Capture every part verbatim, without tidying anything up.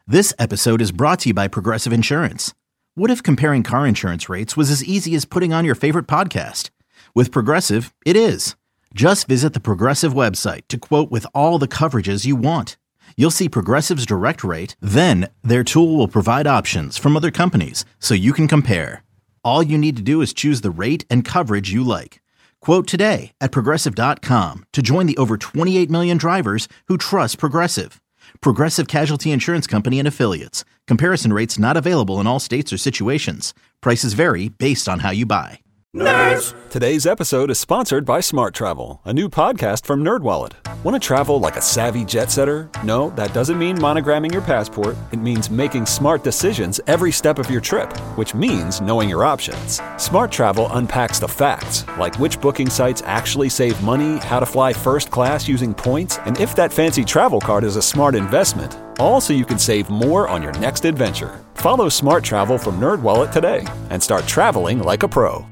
This episode is brought to you by Progressive Insurance. What if comparing car insurance rates was as easy as putting on your favorite podcast? With Progressive, it is. Just visit the Progressive website to quote with all the coverages you want. You'll see Progressive's direct rate, then their tool will provide options from other companies so you can compare. All you need to do is choose the rate and coverage you like. Quote today at Progressive dot com to join the over twenty-eight million drivers who trust Progressive. Progressive Casualty Insurance Company and Affiliates. Comparison rates not available in all states or situations. Prices vary based on how you buy. Nerds! Today's episode is sponsored by Smart Travel, a new podcast from NerdWallet. Want to travel like a savvy jet setter? No, that doesn't mean monogramming your passport. It means making smart decisions every step of your trip, which means knowing your options. Smart Travel unpacks the facts, like which booking sites actually save money, how to fly first class using points, and if that fancy travel card is a smart investment. All so you can save more on your next adventure. Follow Smart Travel from NerdWallet today and start traveling like a pro.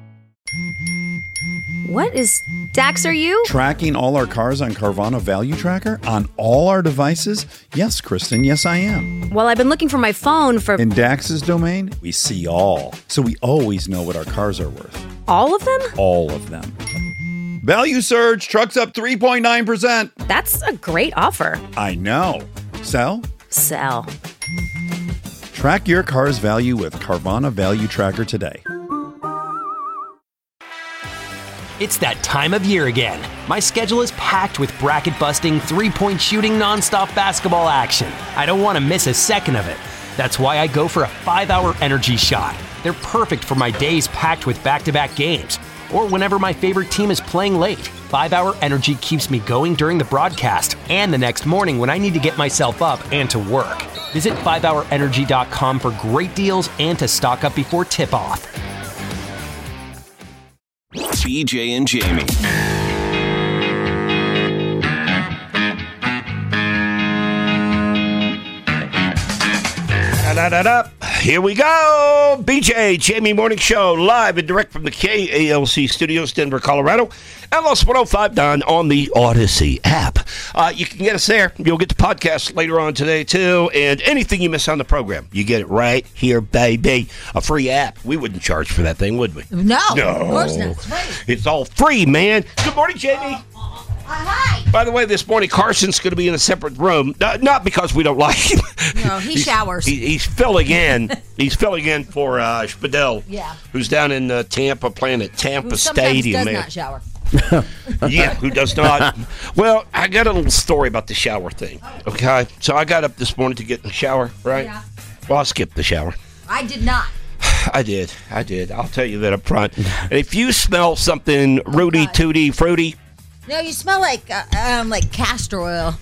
What is Dax, are you? Tracking all our cars on Carvana Value Tracker on all our devices? Yes, Kristen, yes I am. Well, I've been looking for my phone for... In Dax's domain, we see all. So we always know what our cars are worth. All of them? All of them. Value surge, trucks up three point nine percent. That's a great offer. I know. Sell? Sell. Track your car's value with Carvana Value Tracker today. It's that time of year again. My schedule is packed with bracket-busting, three-point shooting, nonstop basketball action. I don't want to miss a second of it. That's why I go for a five-hour energy shot. They're perfect for my days packed with back-to-back games, or whenever my favorite team is playing late. five-hour energy keeps me going during the broadcast and the next morning when I need to get myself up and to work. Visit five hour energy dot com for great deals and to stock up before tip-off. B J and Jamie. Da, da, da, da. Here we go. B J, Jamie Morning Show, live and direct from the K A L C studios, Denver, Colorado. L S one oh five point nine on the Odyssey app. Uh, you can get us there. You'll get the podcast later on today, too. And anything you miss on the program, you get it right here, baby. A free app. We wouldn't charge for that thing, would we? No. No. Of course not. It's free. It's all free, man. Good morning, Jamie. Uh, hi. By the way, this morning, Carson's going to be in a separate room. Uh, not because we don't like him. No, he he's, showers. He, he's filling in. He's filling in for uh, Spadell, yeah. who's down in uh, Tampa playing at Tampa who sometimes Stadium. does man. not shower. Yeah, who does not? Well, I got a little story about the shower thing. Okay, so I got up this morning to get in the shower, right? Yeah. Well, I skipped the shower. I did not. I did. I did. I'll tell you that up front. And if you smell something rooty, God. tooty, fruity. No, you smell like uh, um, like castor oil.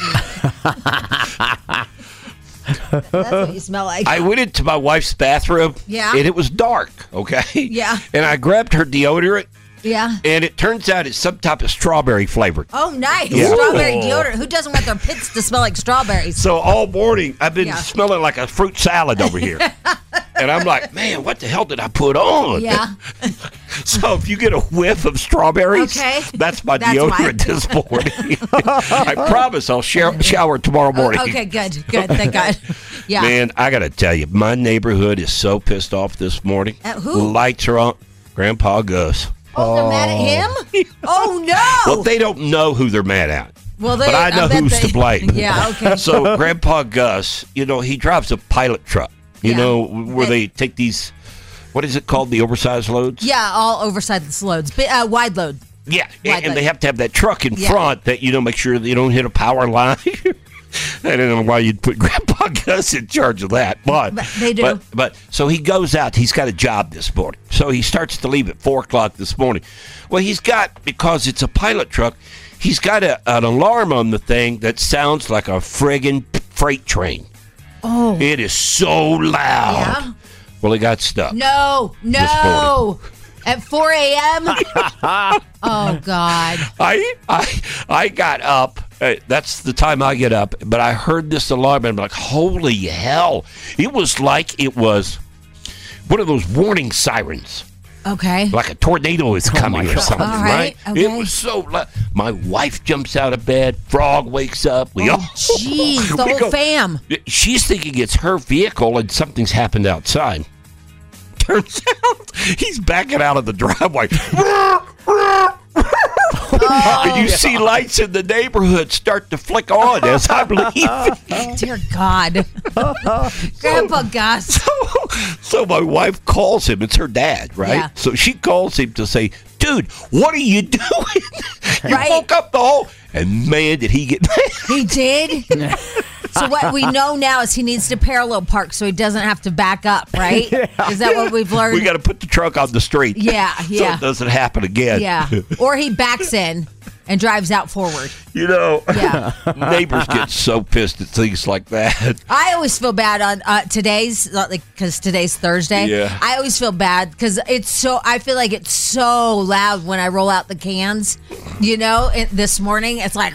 That's what you smell like. I went into my wife's bathroom. Yeah. And it was dark, okay? Yeah. And I grabbed her deodorant. Yeah. And it turns out it's some type of strawberry flavored. Oh, nice. Yeah. Strawberry Ooh. deodorant. Who doesn't want their pits to smell like strawberries? So all morning, I've been Yeah. smelling like a fruit salad over here. And I'm like, man, what the hell did I put on? Yeah. So if you get a whiff of strawberries, Okay. that's my That's deodorant why. this morning. I promise I'll shower, shower tomorrow morning. Okay, good. Good. Thank God. Yeah. Man, I got to tell you, my neighborhood is so pissed off this morning. At who? Lights are on. Grandpa Gus. Oh, they're mad at him? Oh, no. Well, they don't know who they're mad at. Well, they, but I know bet who's they, to blame. Yeah, okay. So Grandpa Gus, you know, he drives a pilot truck, you Yeah. know, where they take these, what is it called, the oversized loads? Yeah, all oversized loads. Bi- Uh, wide load. Yeah, Wide and load. they have to have that truck in Yeah. front that, you know, make sure you don't hit a power line. I don't know why you'd put Grandpa Gus in charge of that, but, But they do. But, but so he goes out. He's got a job this morning, so he starts to leave at four o'clock this morning. Well, he's got, because it's a pilot truck, he's got a, an alarm on the thing that sounds like a friggin' freight train. Oh. It is so loud. Yeah. Well, he got stuck. No, no. At four a.m.? Oh, God. I I I got up. Uh, that's the time I get up. But I heard this alarm, and I'm like, holy hell. It was like it was one of those warning sirens. Okay. Like a tornado is coming or something, All right? right, okay. It was so loud. My wife jumps out of bed. Frog wakes up. We Oh, all jeez, the we whole go- fam. She's thinking it's her vehicle and something's happened outside. Turns out he's backing out of the driveway. And you see lights in the neighborhood start to flick on as I'm leaving. Dear God. Grandpa Gus. So my wife calls him. It's her dad, right? Yeah. So she calls him to say, dude, what are you doing? You Right. woke up the whole... And man, did he get mad. He did? So what we know now is he needs to parallel park so he doesn't have to back up, right? Is that what we've learned? We got to put the truck on the street. Yeah, yeah. So it doesn't happen again. Yeah. Or he backs in and drives out forward. You know, Yeah. neighbors get so pissed at things like that. I always feel bad on uh, today's, like, because today's Thursday. Yeah. I always feel bad because it's so, I feel like it's so loud when I roll out the cans, you know, it, this morning. It's like,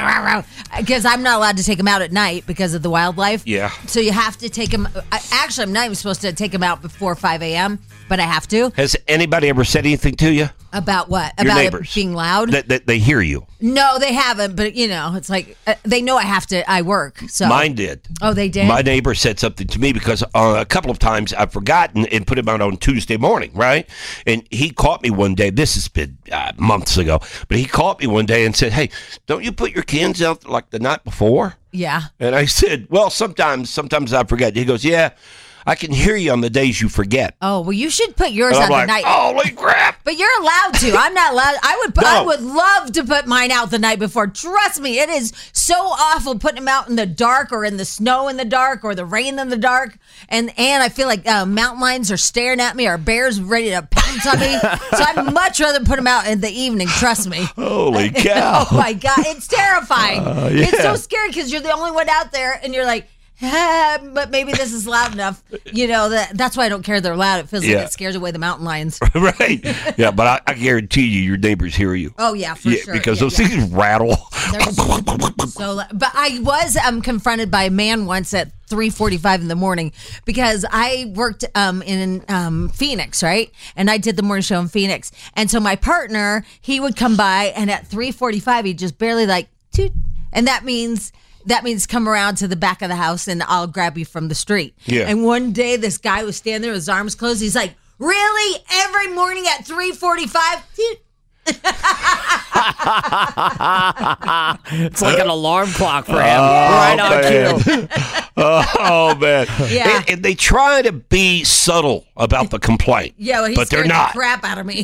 because I'm not allowed to take them out at night because of the wildlife. Yeah. So you have to take them. I, actually, I'm not even supposed to take them out before five a.m., but I have to. Has anybody ever said anything to you? About what? Your About neighbors. it being loud? That, that they hear you. No, they haven't. But you know, it's like uh, they know I have to. I work. So Mine did. Oh, they did. My neighbor said something to me because uh, a couple of times I've forgotten and put him out on Tuesday morning, right? And he caught me one day. This has been uh, months ago, but he caught me one day and said, "Hey, don't you put your cans out like the night before?" Yeah. And I said, "Well, sometimes, sometimes I forget." He goes, "Yeah, I can hear you on the days you forget." Oh well, you should put yours And out I'm the like, night. "Holy crap!" But you're allowed to. I'm not allowed. I would. Put, I No. would love to put mine out the night before. Trust me, it is so awful putting them out in the dark or in the snow in the dark or the rain in the dark. And and I feel like uh, mountain lions are staring at me or bears ready to pounce on me. So I'd much rather put them out in the evening. Trust me. Holy cow! Oh my God, it's terrifying. Uh, It's yeah. so scary because you're the only one out there, and you're like. Ah, but maybe this is loud enough, you know. That that's why I don't care they're loud. It feels Yeah. like it scares away the mountain lions. Right? Yeah, but I, I guarantee you, your neighbors hear you. Oh yeah, for yeah, sure. because Yeah, those yeah. things rattle. They're so, loud. But I was um, confronted by a man once at three forty-five in the morning because I worked um, in um, Phoenix, right? And I did the morning show in Phoenix, and so my partner he would come by, and at three forty-five he'd just barely like toot, and that means. That means come around to the back of the house and I'll grab you from the street. Yeah. And one day this guy was standing there with his arms closed. He's like, really? Every morning at three forty-five? It's like an alarm clock for him. Oh, right on man. cue. Oh, man. Yeah. And, and they try to be subtle about the complaint. Yeah, well, he but they're scared not. the crap out of me.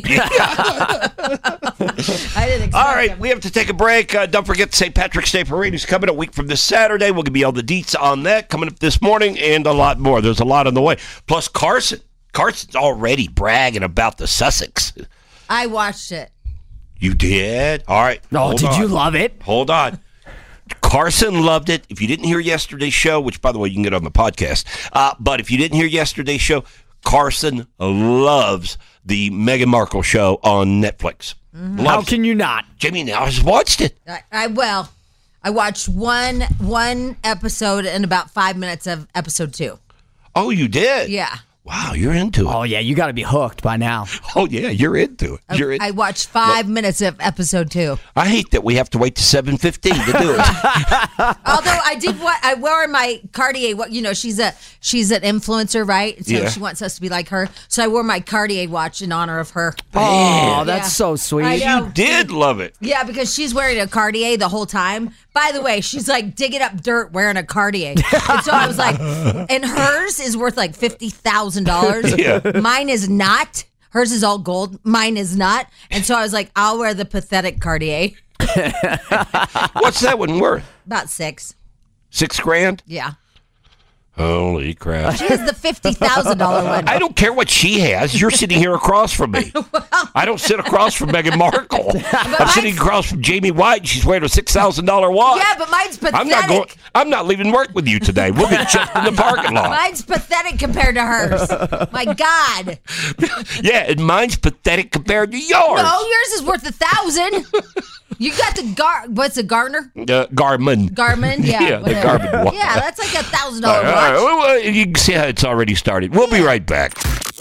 I didn't expect All right, him. we have to take a break. Uh, don't forget Saint Patrick's Day Parade is coming a week from this Saturday. We'll give you all the deets on that coming up this morning and a lot more. There's a lot on the way. Plus, Carson. Carson's already bragging about the Sussex. I watched it. You did? All right. Oh, hold did on. you love it? Hold on. Carson loved it. If you didn't hear yesterday's show, which, by the way, you can get on the podcast, uh, but if you didn't hear yesterday's show, Carson loves the Meghan Markle show on Netflix. Mm-hmm. How Loves can you not? it. Jimmy now has watched it. I, I well, I watched one one episode and about five minutes of episode two. Oh, you did? Yeah. Wow, you're into it. Oh, yeah, you got to be hooked by now. Oh, yeah, you're into it. You're in- I watched five minutes of episode two. I hate that we have to wait to seven fifteen to do it. Although I did what I wore my Cartier. What you know, she's a she's an influencer, right? So Yeah. she wants us to be like her. So I wore my Cartier watch in honor of her. Oh, that's Yeah. so sweet. I know. You did love it. Yeah, because she's wearing a Cartier the whole time. By the way, she's like digging up dirt wearing a Cartier. And so I was like, and hers is worth like fifty thousand dollars. Yeah. Mine is not. Hers is all gold. Mine is not. And so I was like, I'll wear the pathetic Cartier. What's that one worth? About six. Six grand? Yeah. Holy crap. She has the fifty thousand dollars one. I don't care what she has. You're sitting here across from me. I don't sit across from Meghan Markle. I'm sitting across from Jamie White. And she's wearing a six thousand dollars watch. Yeah, but mine's pathetic. I'm not going. I'm not leaving work with you today. We'll get checked in the parking lot. Mine's pathetic compared to hers. My God. Yeah, and mine's pathetic compared to yours. No, yours is worth a thousand. You got the Gar. What's a Garner? Uh, Garmin. Garmin? Yeah. Yeah, the whatever. Garmin watch. Yeah, that's like a thousand All dollar right, all watch. right. Well, well, you can see how it's already started. We'll be right back.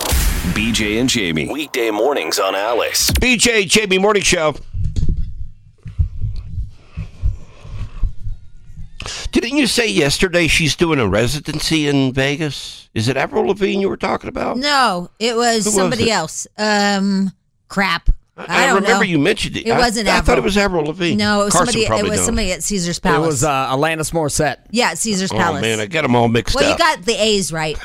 B J and Jamie. Weekday mornings on Alice. B J, Jamie Morning Show. Didn't you say yesterday she's doing a residency in Vegas? Is it Avril Lavigne you were talking about? No, it was Who was somebody it? else. Um, crap. I, I don't remember know. you mentioned it. It I, wasn't I Avril. thought it was Avril Lavigne. No, it was Carson somebody. It probably was knows. somebody at Caesar's It Palace. was uh, Alanis Morissette. yeah, at Caesar's Oh, Palace. man, I got them all mixed well, you up. got the A's right.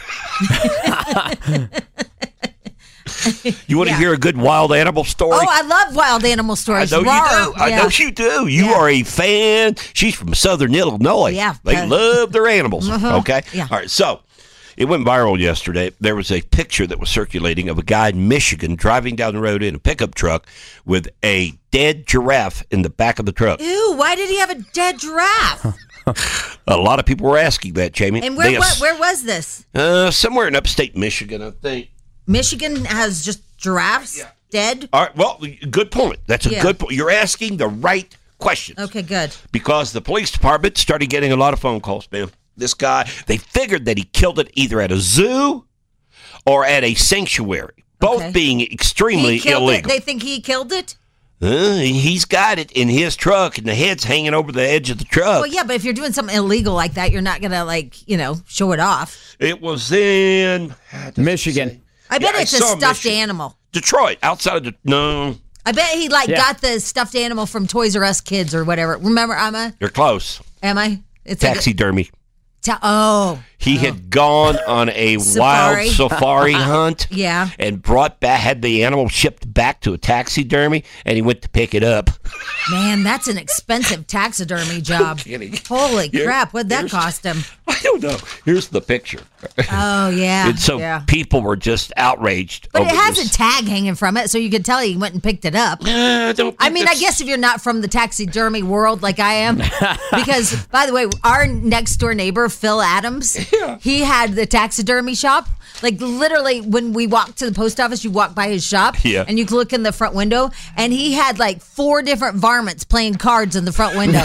You want to yeah. hear a good wild animal story? Oh, I love wild animal I stories. know Rawr. you do. I Yeah. know you do. You Yeah. are a fan. She's from Southern Illinois. Yeah. They Uh, love their animals. Uh-huh. Okay? Yeah. All right. So it went viral yesterday. There was a picture that was circulating of a guy in Michigan driving down the road in a pickup truck with a dead giraffe in the back of the truck. Ew, why did he have a dead giraffe? A lot of people were asking that, Jamie. And where They what, ass- where was this? Uh, somewhere in upstate Michigan, I think. Michigan has just giraffes dead? All right. Well, good point. That's a Yeah. good point. You're asking the right questions. Okay, good. Because the police department started getting a lot of phone calls, man. This guy, they figured that he killed it either at a zoo or at a sanctuary, both Okay. being extremely He killed illegal. it. They think he killed it? Uh, he's got it in his truck, and the head's hanging over the edge of the truck. Well, yeah, but if you're doing something illegal like that, you're not going to, like, you know, show it off. It was in Michigan. I bet Yeah, I it's a saw stuffed Michigan. animal. Detroit, outside of the no, I bet he, like, Yeah. got the stuffed animal from Toys R Us Kids or whatever. Remember, Emma? they're close. Am I? It's like a- Taxidermy. ta- oh. He had gone on a Safari. wild safari hunt. Yeah. And brought back, had the animal shipped back to a taxidermy, and he went to pick it up. Man, that's an expensive taxidermy job. kidding. Holy Here- crap, what'd that here's- cost him? I don't know. Here's the picture. Oh, yeah. And so yeah. people were just outraged. But it over has this. a tag hanging from it, so you could tell he went and picked it up. Uh, I don't I think mean, I that's- guess if you're not from the taxidermy world like I am, because, by the way, our next door neighbor, Phil Adams, he had the taxidermy shop. Like, literally, when we walked to the post office, you walk by his shop, Yeah. and you could look in the front window, and he had like four different varmints playing cards in the front window.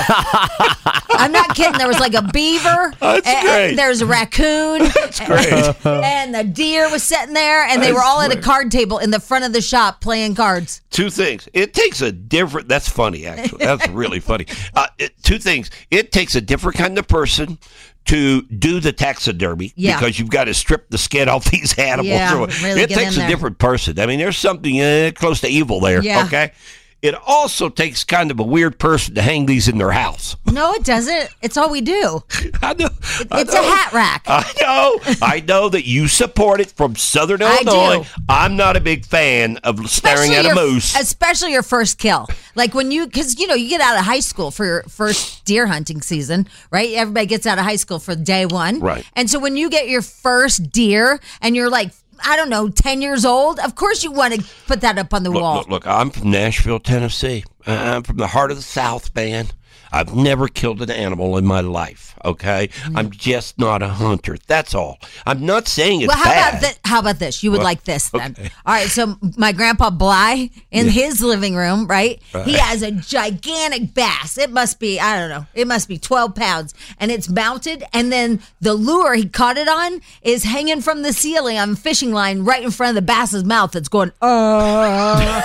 I'm not kidding. There was like a beaver. That's and, great. and there's a raccoon. That's great. And the deer was sitting there, and they were all at a card table in the front of the shop playing cards. Two things. It takes a different. That's funny, actually. That's really funny. Uh, it, two things. It takes a different kind of person to do the taxidermy Yeah. because you've got to strip the skin off these animals. Yeah, or- really it get takes in a there. different person. I mean, there's something uh, close to evil there. Yeah. Okay. It also takes kind of a weird person to hang these in their house. No, it doesn't. It's all we do. I know. I It's a know. hat rack. I know. I know that you support it from Southern I Illinois. do. I'm not a big fan of staring at a your, moose. Especially your first kill. Like when you, because, you know, you get out of high school for your first deer hunting season, right? Everybody gets out of high school for day one. Right. And so when you get your first deer and you're like, I don't know, ten years old, of course you want to put that up on the Look, wall. look, look, I'm from Nashville, Tennessee. I'm from the heart of the South, man. I've never killed an animal in my life, okay? Mm. I'm just not a hunter. That's all. I'm not saying it's Well, how bad. about this? How about this? You would Well, like this then. okay. All right. So my grandpa Bly in his living room, right? He has a gigantic bass. It must be, I don't know, it must be twelve pounds, and it's mounted. And then the lure he caught it on is hanging from the ceiling on a fishing line right in front of the bass's mouth. It's going, uh.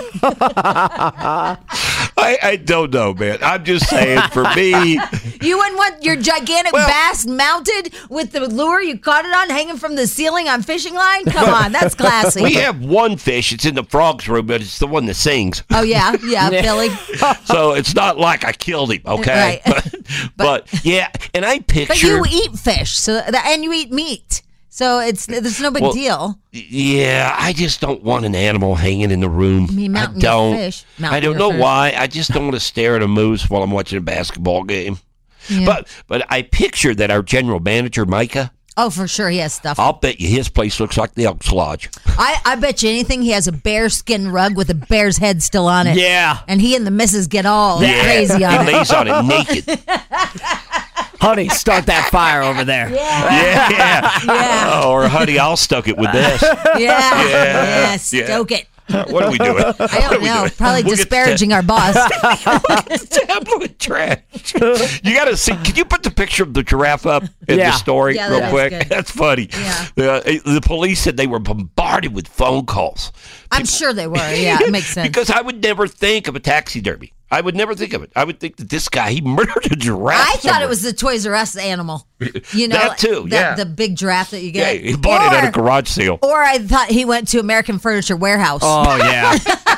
I, I don't know, man. I'm just saying, for me, You wouldn't want your gigantic Well- bass mounted with the lure you caught it on hanging from the ceiling on fishing line? Come on, that's classy. we have one fish. It's in the frog's room, but it's the one that sings. Oh yeah, yeah, Billy. So it's not like I killed him, okay? Right. But, but yeah, and I But picture. you eat fish, so that, and you eat meat, so it's it's no big Well, deal. Yeah, I just don't want an animal hanging in the room. mean, I mountain your don't. fish. I Mountain don't your know fish. why. I just don't want to stare at a moose while I'm watching a basketball game. Yeah. But but I picture that our general manager, Micah, Oh, for sure, he has stuff. I'll bet you his place looks like the Elks Lodge. I, I bet you anything he has a bear skin rug with a bear's head still on it. Yeah. And he and the missus get all crazy he on it. lays on it naked. Honey, start that fire over there. Yeah, yeah. Yeah. Oh, or honey, I'll stoke it with this. Yeah. Yeah. Yeah. Stoke it. What are we doing? I don't know. Probably We'll get disparaging our boss. Tabloid trash. You got to see. Can you put the picture of the giraffe up in Yeah. the story Yeah, real that is quick? good. That's funny. Yeah. Uh, the police said they were bombarded with phone calls. I'm sure they were. Yeah, it makes sense. Because I would never think of a taxidermy. I would never think of it. I would think that this guy, he murdered a giraffe. I thought somewhere. it was the Toys R Us animal. You know, That too, the, yeah. the big giraffe that you Yeah, get. he bought it at a Or- garage sale. Or I thought he went to American Furniture Warehouse. Oh, yeah.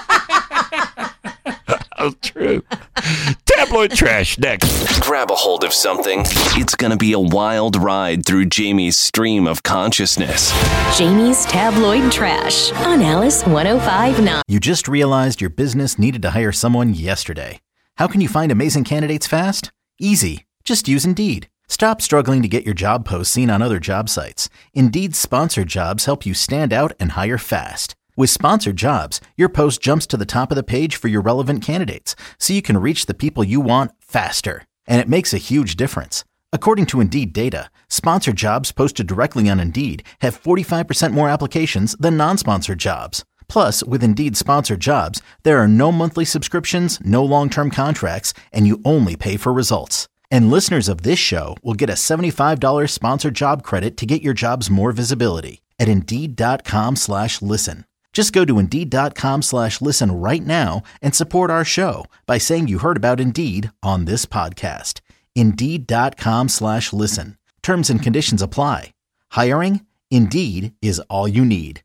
Oh, true. Tabloid trash next. Grab a hold of something. It's going to be a wild ride through Jamie's stream of consciousness. Jamie's Tabloid Trash on Alice one oh five point nine. You just realized your business needed to hire someone yesterday. How can you find amazing candidates fast? Easy. Just use Indeed. Stop struggling to get your job posts seen on other job sites. Indeed's sponsored jobs help you stand out and hire fast. With sponsored jobs, your post jumps to the top of the page for your relevant candidates, so you can reach the people you want faster. And it makes a huge difference. According to Indeed data, sponsored jobs posted directly on Indeed have forty-five percent more applications than non-sponsored jobs. Plus, with Indeed sponsored jobs, there are no monthly subscriptions, no long-term contracts, and you only pay for results. And listeners of this show will get a seventy-five dollars sponsored job credit to get your jobs more visibility at Indeed.com slash listen. Just go to Indeed.com slash listen right now and support our show by saying you heard about Indeed on this podcast. Indeed.com slash listen. Terms and conditions apply. Hiring? Indeed is all you need.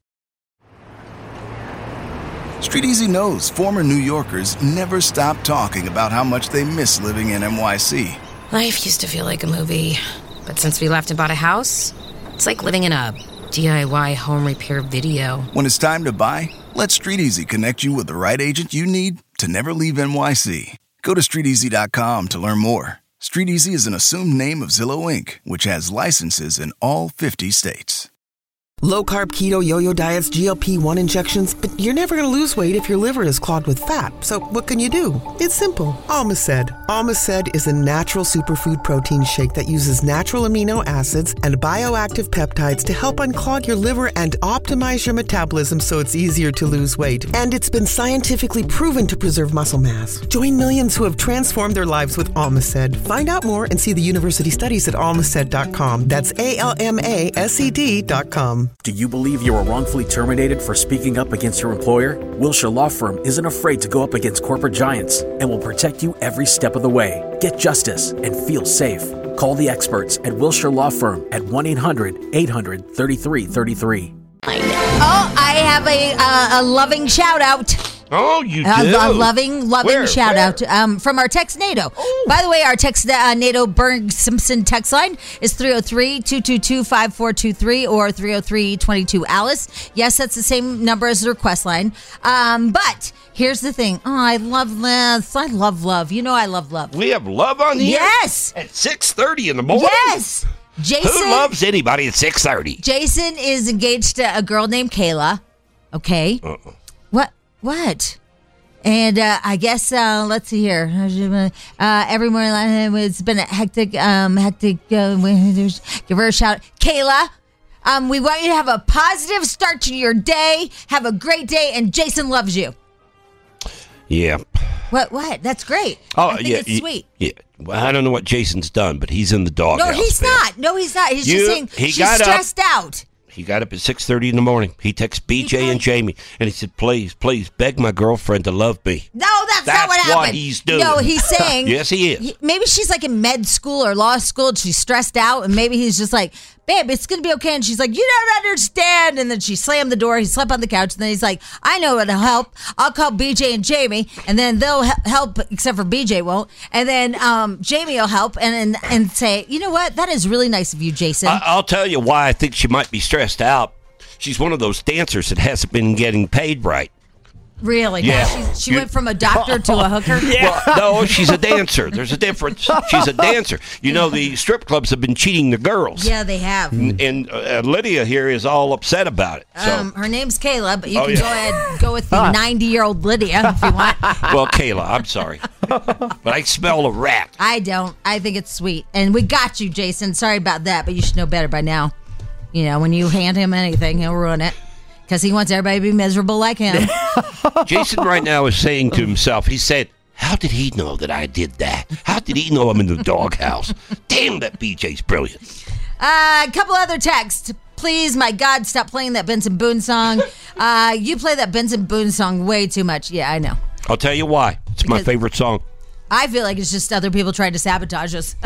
Street Easy knows former New Yorkers never stop talking about how much they miss living in N Y C. Life used to feel like a movie, but since we left and bought a house, it's like living in a D I Y home repair video. When it's time to buy, let Street Easy connect you with the right agent you need to never leave N Y C. Go to street easy dot com to learn more. Street Easy is an assumed name of Zillow Incorporated, which has licenses in all fifty states. Low-carb keto yo-yo diets, G L P one injections, but you're never going to lose weight if your liver is clogged with fat. So what can you do? It's simple. Almaced. Almaced is a natural superfood protein shake that uses natural amino acids and bioactive peptides to help unclog your liver and optimize your metabolism so it's easier to lose weight. And it's been scientifically proven to preserve muscle mass. Join millions who have transformed their lives with Almaced. Find out more and see the university studies at almaced dot com. That's A L M A S E D dot com. Do you believe you were wrongfully terminated for speaking up against your employer? Wilshire Law Firm isn't afraid to go up against corporate giants and will protect you every step of the way. Get justice and feel safe. Call the experts at Wilshire Law Firm at one eight hundred eight hundred thirty-three thirty-three. Oh, I have a uh, a loving shout out. Oh, you do? A, a loving, loving Where? shout Where? out um, from our text NATO. By the way, our text uh, NATO Berg Simpson text line is three oh three, two two two, five four two three or three oh three, two two Alice. Yes, that's the same number as the request line. Um, but here's the thing. Oh, I love this. I love love. You know I love love. We have love on here? Yes. At six thirty in the morning? Yes. Jason. Who loves anybody at six thirty? Jason is engaged to a girl named Kayla. Okay. Uh-uh. What? What? And uh, I guess uh, let's see here. Uh, every morning uh, it's been a hectic, um, hectic. Uh, give her a shout, Kayla. Um, we want you to have a positive start to your day. Have a great day, and Jason loves you. Yeah. What? What? That's great. Oh, I think yeah. it's y- sweet. Yeah. Well, I don't know what Jason's done, but he's in the doghouse. No, he's man. not. No, he's not. He's You- just saying he she's got up- stressed out. He got up at six thirty in the morning. He texted B J and Jamie, and he said, please, please, beg my girlfriend to love me. No, that's, That's not what happened. what he's doing. No, he's saying. Yes, he is. he- maybe she's like in med school or law school and she's stressed out, and maybe he's just like, babe, it's going to be okay. And she's like, you don't understand. And then she slammed the door. He slept on the couch. And then he's like, I know what'll help. I'll call B J and Jamie, and then they'll he- help, except for B J won't. And then um, Jamie will help and, and and say, you know what? That is really nice of you, Jason. I- I'll tell you why I think she might be stressed out. She's one of those dancers that hasn't been getting paid right. Really? Yeah. She's, she You- went from a doctor to a hooker? Well, no, she's a dancer. There's a difference. She's a dancer. You know, the strip clubs have been cheating the girls. Yeah, they have. And, and uh, Lydia here is all upset about it. So, Um, her name's Kayla, but you Oh, can yeah. go ahead go with the ninety-year-old Lydia if you want. well, Kayla, I'm sorry, but I smell a rat. I don't. I think it's sweet. And we got you, Jason. Sorry about that, but you should know better by now. You know, when you hand him anything, he'll ruin it. Because he wants everybody to be miserable like him. Jason right now is saying to himself, he said, how did he know that I did that? How did he know I'm in the doghouse? Damn, that B J's brilliant. Uh, a couple other texts. Please, my God, stop playing that Benson Boone song. Uh, you play that Benson Boone song way too much. Yeah, I know. I'll tell you why. It's Because my favorite song. I feel like it's just other people trying to sabotage us.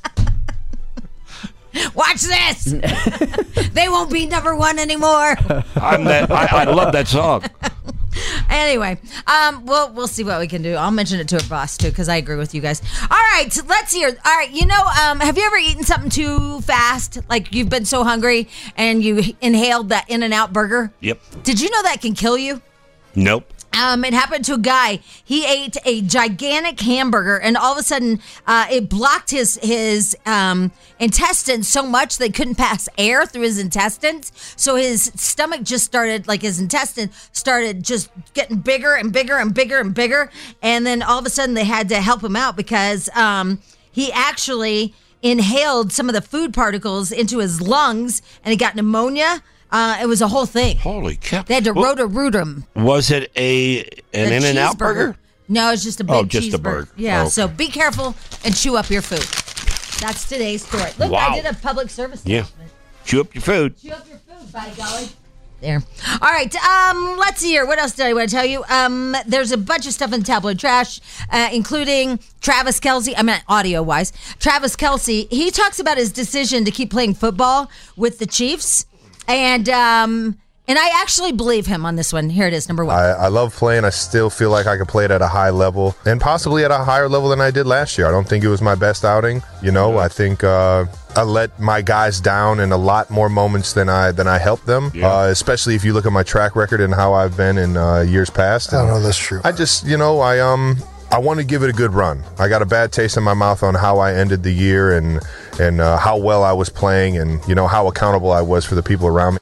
Watch this. They won't be number one anymore. I'm that, I, I love that song. Anyway, um, we'll we'll see what we can do. I'll mention it to her boss too, because I agree with you guys. All right, let's hear. All right, you know, um, have you ever eaten something too fast? Like you've been so hungry and you inhaled that In-N-Out burger? Yep. Did you know that can kill you? Nope. Um, it happened to a guy. He ate a gigantic hamburger, and all of a sudden, uh, it blocked his his um, intestines so much they couldn't pass air through his intestines. So his stomach just started, like his intestine started just getting bigger and bigger and bigger and bigger. And then all of a sudden, they had to help him out because um, he actually inhaled some of the food particles into his lungs, and he got pneumonia. Uh, it was a whole thing. Holy cow. They had to Well, root him. Was it a an A In-N-Out cheeseburger. burger? No, it's just a big Oh, just a cheeseburger. burger. Yeah, Okay. so be careful and chew up your food. That's today's story. Look, Wow. I did a public service Yeah. announcement. Chew up your food. Chew up your food, by golly. There. All right, um, let's see here. What else did I want to tell you? Um, there's a bunch of stuff in tabloid trash, uh, including Travis Kelce. I mean, audio-wise. Travis Kelce, he talks about his decision to keep playing football with the Chiefs. And um, and I actually believe him on this one. Here it is, number one. I, I love playing. I still feel like I could play it at a high level and possibly at a higher level than I did last year. I don't think it was my best outing. You know, I think uh, I let my guys down in a lot more moments than I than I helped them, Yeah. uh, especially if you look at my track record and how I've been in uh, years past. I don't know, that's true. I just, you know, I um. I want to give it a good run. I got a bad taste in my mouth on how I ended the year and and uh, how well I was playing and, you know, how accountable I was for the people around me.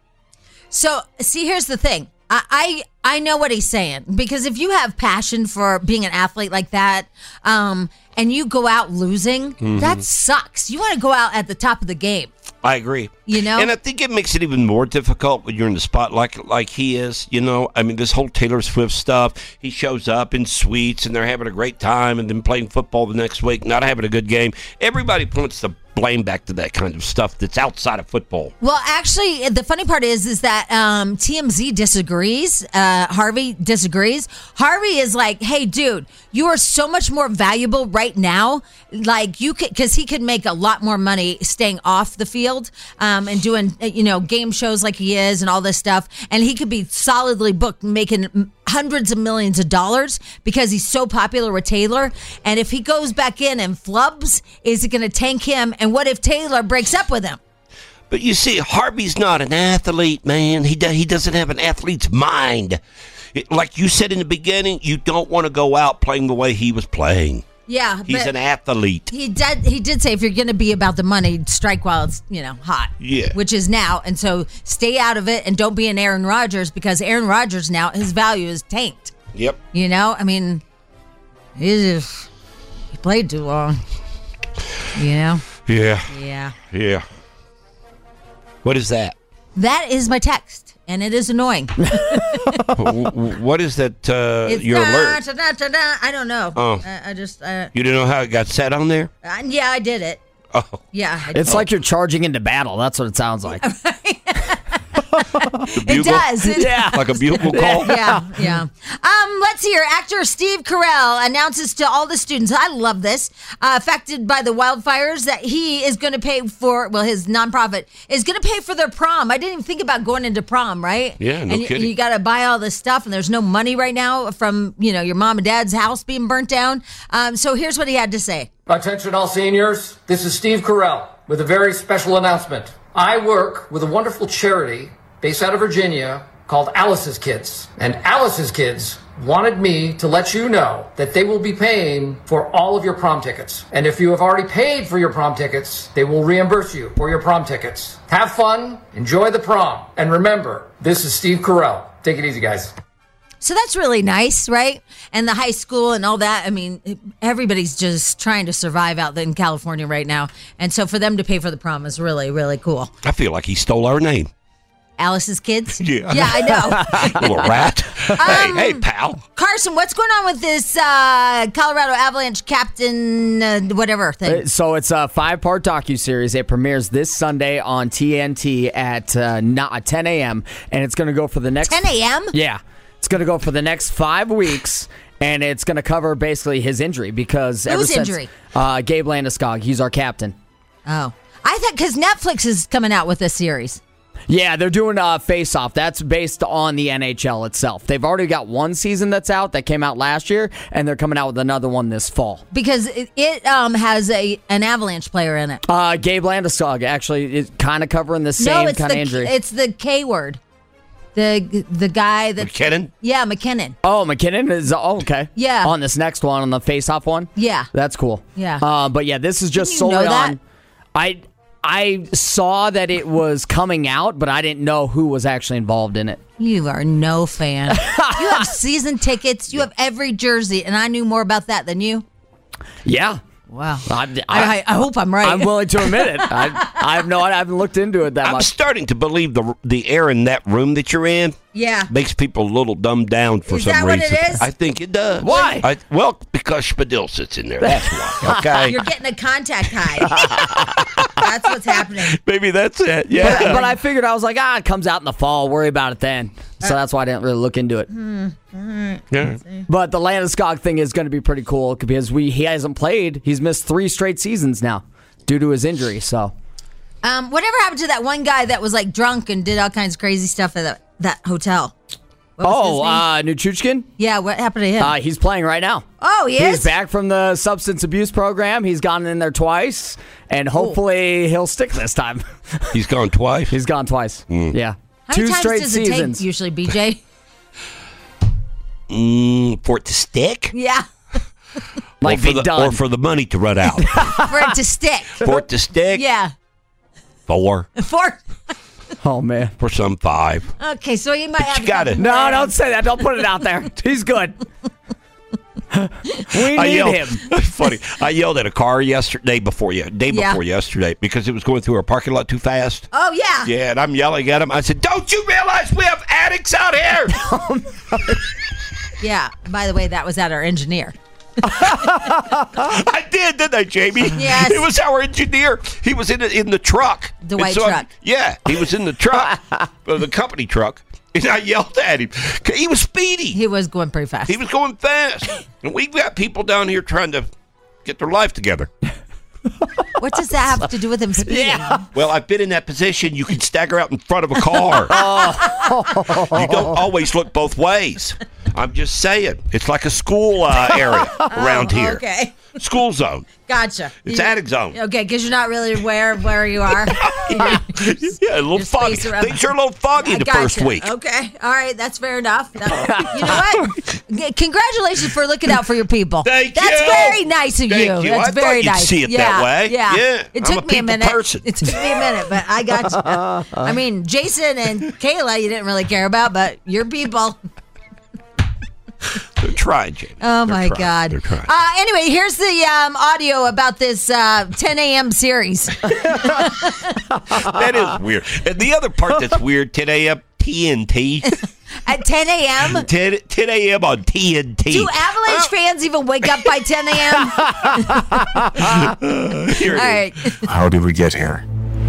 So, see, here's the thing. I, I I know what he's saying, because if you have passion for being an athlete like that, um, and you go out losing, Mhm. that sucks. You want to go out at the top of the game. I agree. You know? And I think it makes it even more difficult when you're in the spotlight like he is. You know, I mean, this whole Taylor Swift stuff, he shows up in suites and they're having a great time and then playing football the next week, not having a good game. Everybody points the blame back to that kind of stuff that's outside of football. Well, actually, the funny part is, is that um, T M Z disagrees. Uh, Harvey disagrees. Harvey is like, "Hey, dude, you are so much more valuable right now. Like you could, because he could make a lot more money staying off the field um, and doing, you know, game shows like he is and all this stuff. And he could be solidly booked, making hundreds of millions of dollars because he's so popular with Taylor. And if he goes back in and flubs, is it going to tank him? And what if Taylor breaks up with him?" But you see, Harvey's not an athlete, man. He do, he doesn't have an athlete's mind. It- like you said in the beginning, you don't want to go out playing the way he was playing. Yeah, He's but an athlete. He did. He did say if you're going to be about the money, strike while it's, you know, hot. Yeah. Which is now, and so stay out of it and don't be an Aaron Rodgers, because Aaron Rodgers now, his value is tanked. Yep. You know, I mean, he just he played too long. You know. Yeah. Yeah. Yeah. What is that? That is my text, and it is annoying. W- w- what is that? Uh, It's your da, alert? da, da, da, da. I don't know. Oh. I, I just. Uh, You didn't know how it got set on there? uh, yeah, I did it. Oh. Yeah. I It's did. like you're charging into battle. That's what it sounds like. The It bugle? does. It Yeah. Like a bugle call? yeah, yeah. Um, let's hear. Actor Steve Carell announces to all the students, I love this, uh, affected by the wildfires, that he is going to pay for, well, his nonprofit is going to pay for their prom. I didn't even think about going into prom, right? Yeah, no and kidding. You, you got to buy all this stuff, and there's no money right now from, you know, your mom and dad's house being burnt down. Um, so here's what he had to say. Attention all seniors, this is Steve Carell with a very special announcement. I work with a wonderful charity based out of Virginia called Alice's Kids. And Alice's Kids wanted me to let you know that they will be paying for all of your prom tickets. And if you have already paid for your prom tickets, they will reimburse you for your prom tickets. Have fun, enjoy the prom, and remember, this is Steve Carell. Take it easy, guys. So that's really nice, right? And the high school and all that. I mean, everybody's just trying to survive out in California right now. And so for them to pay for the prom is really, really cool. I feel like he stole our name. Alice's kids? Yeah. Yeah, I know. Little rat. Um, hey, hey, pal. Carson, what's going on with this uh, Colorado Avalanche captain, uh, whatever thing? Uh, So it's a five-part docuseries. It premieres this Sunday on T N T at uh, not, ten a.m., and it's going to go for the next... ten a.m.? Yeah. It's going to go for the next five weeks, and it's going to cover basically his injury because... ever Whose since, injury? Uh, Gabe Landeskog. He's our captain. Oh. I thought because Netflix is coming out with this series. Yeah, they're doing uh, Face Off. That's based on the N H L itself. They've already got one season that's out that came out last year, and they're coming out with another one this fall. Because it, it um, has a an Avalanche player in it. Uh, Gabe Landeskog actually is kind of covering the No, same it's kind of the injury. it's the K word. The the guy that McKinnon? Yeah, McKinnon. Oh, McKinnon is oh, okay. Yeah. On this next one, on the face-off one. Yeah. That's cool. Yeah. Uh, but yeah, this is just Didn't you solely know that? on. I I saw that it was coming out, but I didn't know who was actually involved in it. You are no fan. You have season tickets. You have every jersey, and I knew more about that than you. Yeah. Wow. I, I, I hope I'm right. I'm willing to admit it. I, I have no. I haven't looked into it that I'm much. starting to believe the the air in that room that you're in Yeah. makes people a little dumbed down for Is some that what reason. it is? I think it does. Why? I, well, because Spadil sits in there. That's why. Okay. You're getting a contact high. That's what's happening. Maybe that's it. Yeah. But, but I figured I was like, ah, it comes out in the fall. Worry about it then. So that's why I didn't really look into it. Hmm. All right. Yeah. But the Landeskog thing is going to be pretty cool because we he hasn't played. He's missed three straight seasons now due to his injury. So Um, whatever happened to that one guy that was like drunk and did all kinds of crazy stuff at that, that hotel? What was his oh, name? uh, Nuchuchkin? Yeah, what happened to him? Uh, he's playing right now. Oh, he He's is? back from the substance abuse program. He's gone in there twice, and hopefully he'll stick this time. He's gone twice? He's gone twice. Yeah. How Two many times straight does seasons. it take usually, B J? Mm, for it to stick? Yeah. Like or, for be the, done. or for the money to run out? For it to stick. For it to stick? Yeah. Four. Four. Oh, man. For some five. Okay, so you might have you got it. No, don't say that. Don't put it out there. He's good. We I need yelled, him. Funny. I yelled at a car yesterday before you, day Yeah. before yesterday, because it was going through our parking lot too fast. Oh, yeah. Yeah, and I'm yelling at him. I said, "Don't you realize we have addicts out here?" Yeah. By the way, that was at our engineer. I did, didn't I, Jamie? Yes. It was our engineer. He was in the, in the truck. The And white so I- truck. yeah, he was in the truck, uh, the company truck, and I yelled at him. He was speedy. He was going pretty fast. He was going fast. And we've got people down here trying to get their life together. What does that have to do with him speeding? Yeah. Well, I've been in that position. You can stagger out in front of a car. You don't always look both ways. I'm just saying. It's like a school uh, area around Oh, here. okay. School zone. Gotcha. It's You- addict zone. Okay, because you're not really aware of where you are. Yeah, a little foggy. space around- Things are a little foggy I the gotcha. first week. Okay, all right, that's fair enough. That- you know what? G- Congratulations for looking out for your people. Thank that's you. very nice of Thank you. you. That's I thought very you'd nice. see it yeah, that way. Yeah, Yeah, It I'm took a me a people minute. person. It took me a minute, but I got you. I mean, Jason and Kayla, you didn't really care about, but your people. They're trying, Jamie. Oh They're my trying. God! They're trying. Uh, anyway, here's the um, audio about this uh, ten a.m. series. That is weird. And the other part that's weird, ten a.m. T N T. At ten a.m. ten, ten a.m. on T N T. Do Avalanche fans even wake up by ten a.m.? Here it All is. right. How did we get here?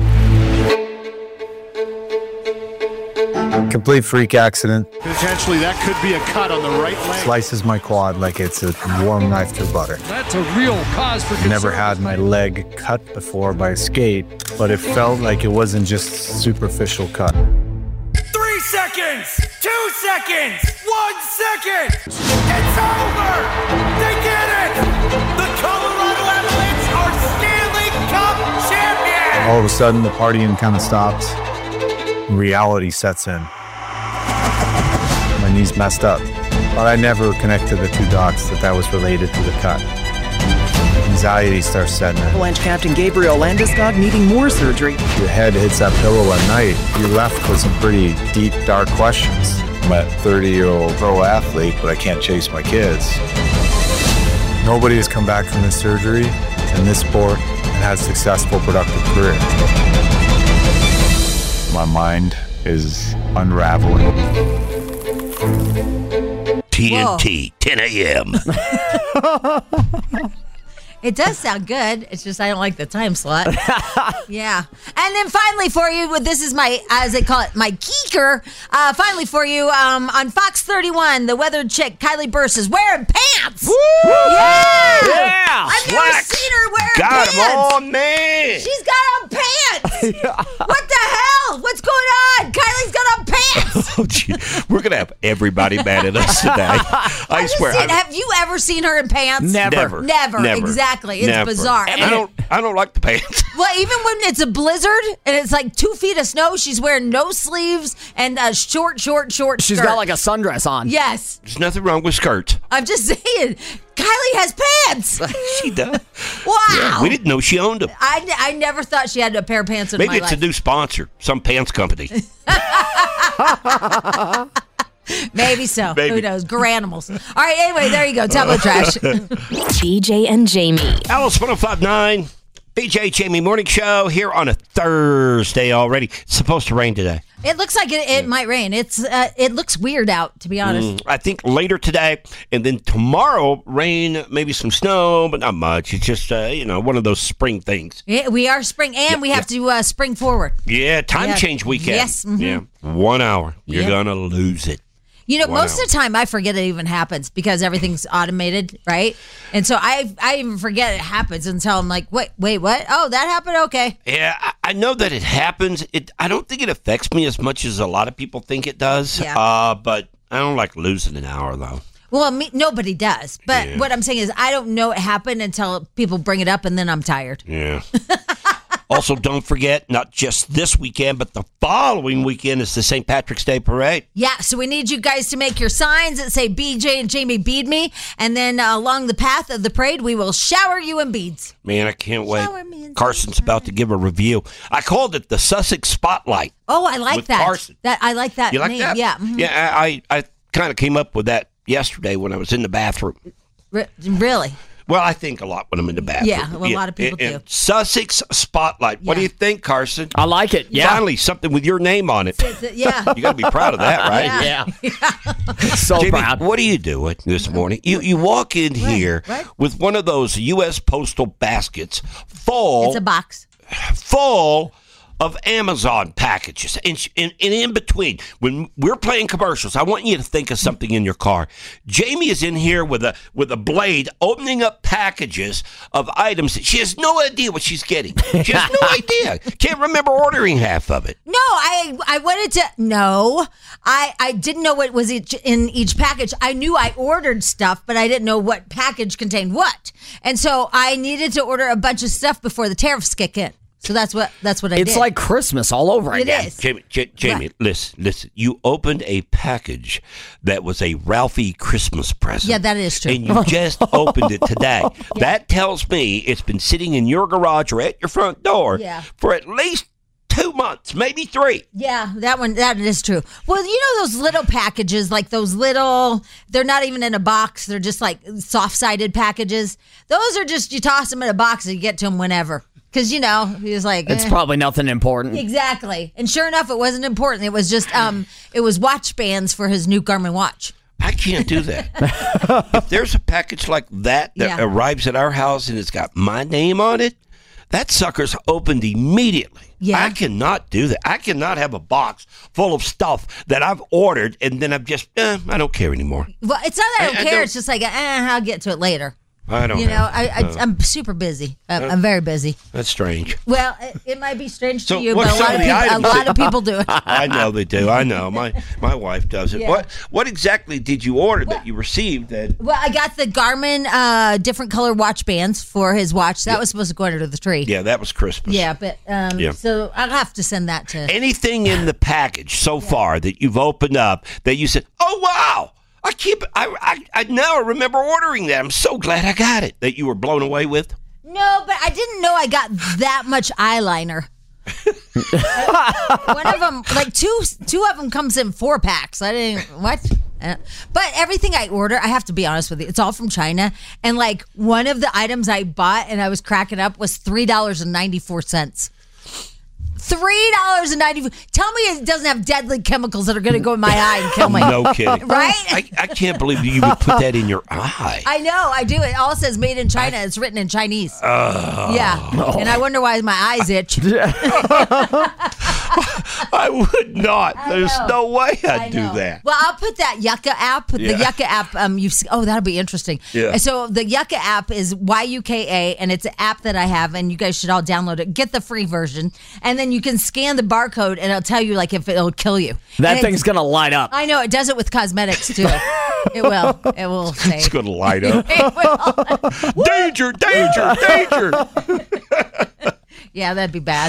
Complete freak accident. Potentially, that could be a cut on the right leg. Slices my quad like it's a warm knife through butter. That's a real cause for concern. Never had my leg cut before by a skate, but it felt like it wasn't just superficial cut. Three seconds! Two seconds! One second! It's over! They did it! The Colorado Avalanche are Stanley Cup champions! All of a sudden, the partying kind of stops. Reality sets in. My knee's messed up, but I never connected the two dots that that was related to the cut. Anxiety starts setting in. Avalanche captain Gabriel Landeskog needing more surgery. Your head hits that pillow at night. You're left with some pretty deep, dark questions. I'm a thirty-year-old pro athlete, but I can't chase my kids. Nobody has come back from this surgery in this sport and had a successful, productive career. My mind is unraveling. T N T, ten a.m. It does sound good. It's just I don't like the time slot. Yeah. And then finally for you, this is my, as they call it, my geeker. Uh, finally for you, um, on Fox thirty-one, the weathered chick, Kylie Burse, is wearing pants. Woo! Yeah! Yeah! I've never Slack. seen her wearing Got pants. 'em on, man. She's got on pants. What the hell? What's going on? Kylie's got on pants. Oh, gee. We're going to have everybody mad at us today. I I've swear. Seen, I've- have you ever seen her in pants? Never. Never. Never. Exactly. It's Never. bizarre. I don't. I don't like the pants. Well, even when it's a blizzard and it's like two feet of snow, she's wearing no sleeves and a short, short, short She's skirt. got like a sundress on. Yes. There's nothing wrong with skirts. I'm just saying, Kylie has pants. She does. Wow. Yeah, we didn't know she owned them. I, I never thought she had a pair of pants in Maybe my it's life. a new sponsor, some pants company. Maybe so. Maybe. Who knows? Garanimals. All right, anyway, there you go. Tablet trash. B J and Jamie. Alice one oh five point nine, B J Jamie Morning Show here on a Thursday already. It's supposed to rain today. It looks like it, it might rain. It's uh, It looks weird out, to be honest. Mm, I think later today, and then tomorrow, rain, maybe some snow, but not much. It's just, uh, you know, one of those spring things. Yeah, we are spring, and Yeah, we have to uh, spring forward. Yeah, time Yeah. change weekend. Yes, mhm. Yeah, one hour. You're Yep. going to lose it. You know, One most of the time I forget it even happens because everything's automated, right? And so I I even forget it happens until I'm like, wait, wait, what? Oh, that happened? Okay. Yeah, I, I know that it happens. It. I don't think it affects me as much as a lot of people think it does. Yeah. Uh, but I don't like losing an hour, though. Well, me, nobody does. But Yeah. what I'm saying is I don't know it happened until people bring it up and then I'm tired. Yeah. Also, don't forget, not just this weekend, but the following weekend is the Saint Patrick's Day Parade. Yeah, so we need you guys to make your signs that say B J and Jamie bead me. And then uh, along the path of the parade, we will shower you in beads. Man, I can't wait. Carson's about to give a review. I called it the Sussex Spotlight. Oh, I like With that. Carson. That I like that You like name. that? Yeah. mhm. Yeah, I, I, I kind of came up with that yesterday when I was in the bathroom. Re- really? Well, I think a lot when I'm in the bathroom. Yeah, well, a lot of people and- and do. Sussex Spotlight. What do you think, Carson? I like it. Yeah. Finally, something with your name on it. Yeah. You got to be proud of that, right? Yeah. So Jamie, proud. what are you doing this morning? You you walk in here right. with one of those U S postal baskets full It's a box. full of Amazon packages. And, sh- and, and in between, when we're playing commercials, I want you to think of something in your car. Jamie is in here with a with a blade opening up packages of items that she has no idea what she's getting. She has no idea. Can't remember ordering half of it. No, I I wanted to no. I I didn't know what was each, in each package. I knew I ordered stuff, but I didn't know what package contained what. And so I needed to order a bunch of stuff before the tariffs kick in. So that's what that's what I did. It's like Christmas all over It again. is. Jamie, J- Jamie, listen, listen. You opened a package that was a Ralphie Christmas present. Yeah, that is true. And you just opened it today. That tells me it's been sitting in your garage or at your front door Yeah. for at least two months, maybe three. Yeah, that one that is true. Well, you know those little packages, like those little, they're not even in a box. They're just like soft-sided packages. Those are just, you toss them in a box and you get to them whenever. Because, you know, he was like... It's eh. probably nothing important. Exactly. And sure enough, it wasn't important. It was just, um, it was watch bands for his new Garmin watch. I can't do that. If there's a package like that that Yeah. arrives at our house and it's got my name on it, that sucker's opened immediately. Yeah. I cannot do that. I cannot have a box full of stuff that I've ordered and then I'm just, eh, I don't care anymore. Well, it's not that I don't I- I care. don't- It's just like, eh, I'll get to it later. I don't You know, have- I, I, no. I'm super busy. I'm, I'm very busy. That's strange. Well, it, it might be strange So to you, what but are a some lot of of, the people, a items lot that- of people do it. I know they do. I know. My my wife does it. Yeah. What what exactly did you order that you received that Well, I got the Garmin uh, different color watch bands for his watch. That was supposed to go under the tree. Yeah, that was Christmas. Yeah, but um, Yeah. so I'll have to send that to. Anything in the package so far that you've opened up that you said, "Oh wow, I keep I I, I now remember ordering that. I'm so glad I got it." That you were blown away with. No, but I didn't know I got that much eyeliner. One of them, like two, two of them comes in four packs. I didn't what. Uh, But everything I order, I have to be honest with you, it's all from China. And like one of the items I bought and I was cracking up was three dollars and ninety four cents. three dollars and ninety. Tell me it doesn't have deadly chemicals that are going to go in my eye and kill me. No kidding. Right? I, I can't believe you would put that in your eye. I know, I do. It all says made in China. It's written in Chinese. Uh, yeah. no. And I wonder why my eyes itch. I would not. I There's know. no way I'd I do know. that. Well, I'll put that Yucca app. The Yeah. Yucca app. Um, you oh, that'll be interesting. Yeah. So the Yucca app is Y U K A, and it's an app that I have, and you guys should all download it. Get the free version, and then you can scan the barcode, and it'll tell you like if it'll kill you. That And thing's it's- going to light up. I know it does it with cosmetics too. It will. It will say. It's going to light up. It will. Danger, danger, danger. Yeah, that'd be bad.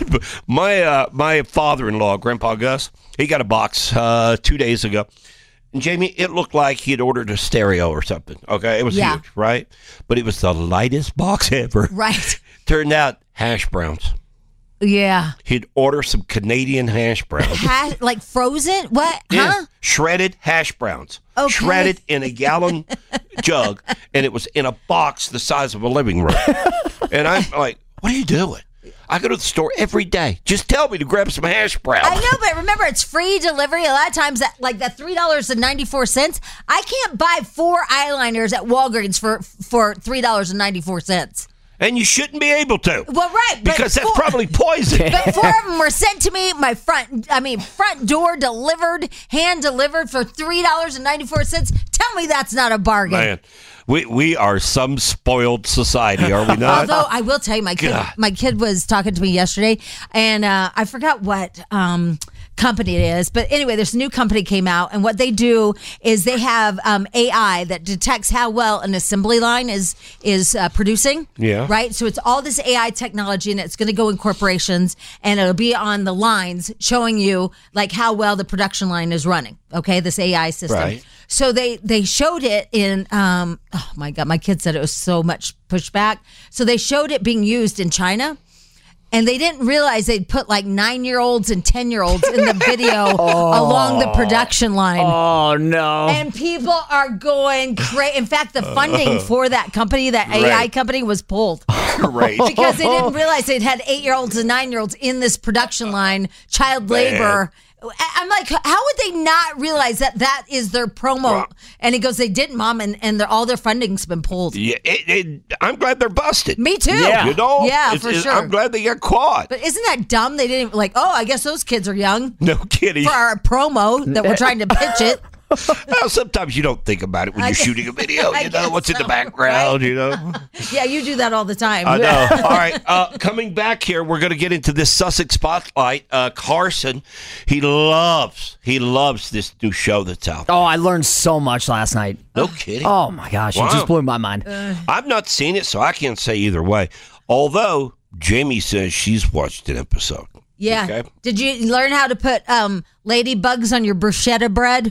my uh, my father-in-law, Grandpa Gus, he got a box uh, two days ago. And Jamie, it looked like he had ordered a stereo or something. Okay, it was Yeah. huge, right? But it was the lightest box ever. Right. Turned out hash browns. Yeah. He'd order some Canadian hash browns. Ha- like frozen? What? Yeah. Huh? Shredded hash browns. Okay. Shredded in a gallon jug, and it was in a box the size of a living room. And I'm like, what are you doing? I go to the store every day. Just tell me to grab some hash browns. I know, but remember, it's free delivery. A lot of times, that like that three dollars and ninety four cents. I can't buy four eyeliners at Walgreens for for three dollars and ninety four cents. And you shouldn't be able to. Well, right, but Because that's four- probably poison. But four of them were sent to me, my front. I mean, front door delivered, hand delivered for three dollars and ninety four cents. Tell me that's not a bargain. Man, we we are some spoiled society, are we not? Although I will tell you, my kid, God. my kid was talking to me yesterday, and uh, I forgot what um, company it is. But anyway, this new company came out, and what they do is they have um, A I that detects how well an assembly line is is uh, producing. Yeah. Right. So it's all this A I technology, and it's going to go in corporations, and it'll be on the lines showing you like how well the production line is running. Okay, this A I system. Right. So they they showed it in um oh my god, my kid said it was so much pushback. So they showed it being used in China, and they didn't realize they'd put like nine year olds and ten year olds in the video along the production line. Oh no. And people are going crazy. In fact, the funding for that company, that A I Right. company, was pulled. Great. Because they didn't realize they'd had eight year olds and nine year olds in this production line, child labor. I'm like, how would they not realize that that is their promo? Well- And he goes, they didn't, Mom, and, and their, all their funding's been pulled. Yeah, it, it, I'm glad they're busted. Me too. Yeah. You know? Yeah, It's- for it's- sure. I'm glad they got caught. But isn't that dumb? They didn't like, oh, I guess those kids are young No kidding. for our promo that we're trying to pitch it. Well, sometimes you don't think about it when I you're guess- shooting a video. I You know guess what's in the so, background. You know. Yeah, you do that all the time. I know. All right. Uh, coming back here, we're going to get into this Sussex spotlight. Uh, Carson, he loves, he loves this new show that's out. Oh, I learned so much last night. No kidding. Oh my gosh, Wow. it just blew my mind. I've not seen it, so I can't say either way. Although Jamie says she's watched an episode. Yeah. Okay. Did you learn how to put um, ladybugs on your bruschetta bread?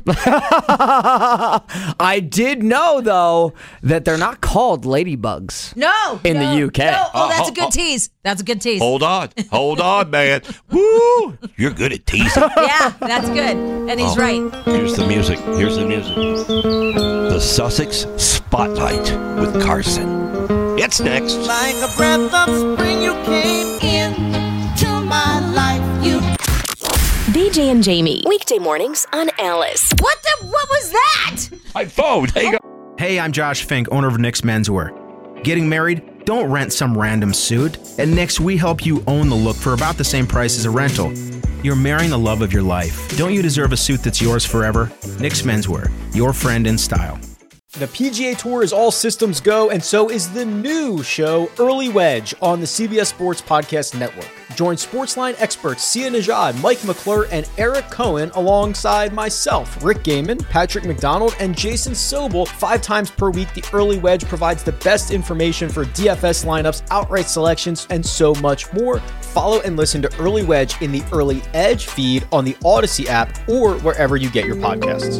I did know though that they're not called ladybugs. No. In no, the U K. No. Oh, that's a Uh, good uh, tease. That's a good tease. Hold on. Hold on, man. Woo! You're good at teasing. Yeah, that's good. And he's Oh. right. Here's the music. Here's the music. The Sussex Spotlight with Carson. It's next. Like a breath of spring, you came into my life. You B J and Jamie, weekday mornings on Alice. What the? What was that? My phone. Hang on. Hey, I'm Josh Fink, owner of Nick's Menswear. Getting married? Don't rent some random suit. At Nick's, we help you own the look for about the same price as a rental. You're marrying the love of your life. Don't you deserve a suit that's yours forever? Nick's Menswear, your friend in style. The P G A Tour is all systems go, and so is the new show, Early Wedge, on the C B S Sports Podcast Network. Join Sportsline experts Sia Najad, Mike McClure, and Eric Cohen alongside myself, Rick Gaiman, Patrick McDonald, and Jason Sobel. Five times per week, the Early Wedge provides the best information for D F S lineups, outright selections, and so much more. Follow and listen to Early Wedge in the Early Edge feed on the Odyssey app or wherever you get your podcasts.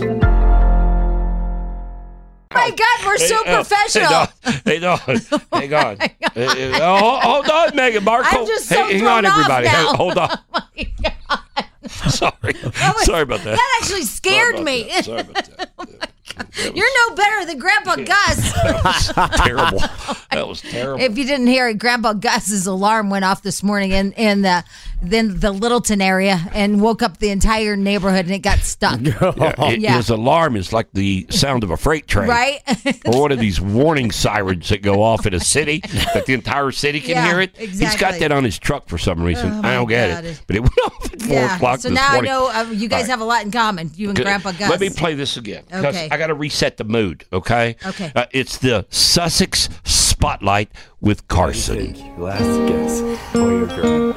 Oh my God, we're so Hey, uh, professional. Hang on. Hang on. Hang on. Uh, uh, hold, hold on, Megan Markle. I'm just so hey, hang on, thrown off everybody. Hey, now. hold on. Oh my God. Sorry. Sorry about that. That actually scared Sorry about me. that. Sorry about that. You're no better than Grandpa Gus. Terrible. That was terrible. If you didn't hear it, Grandpa Gus's alarm went off this morning in, in the then the Littleton area and woke up the entire neighborhood, and it got stuck. Yeah, it, Yeah. His alarm is like the sound of a freight train. Right? Or one of these warning sirens that go off in a city that the entire city can Yeah, hear it. He's got exactly. that on his truck for some reason. Oh, I don't my get God. it. But it went off at four Yeah. o'clock So this now morning. I know uh, you guys All right. have a lot in common, you and Good. Grandpa Gus. Let me play this again. Because Okay. I got to reset the mood, okay? Okay. Uh, it's the Sussex Spotlight with Carson. Last guess. Boy or girl?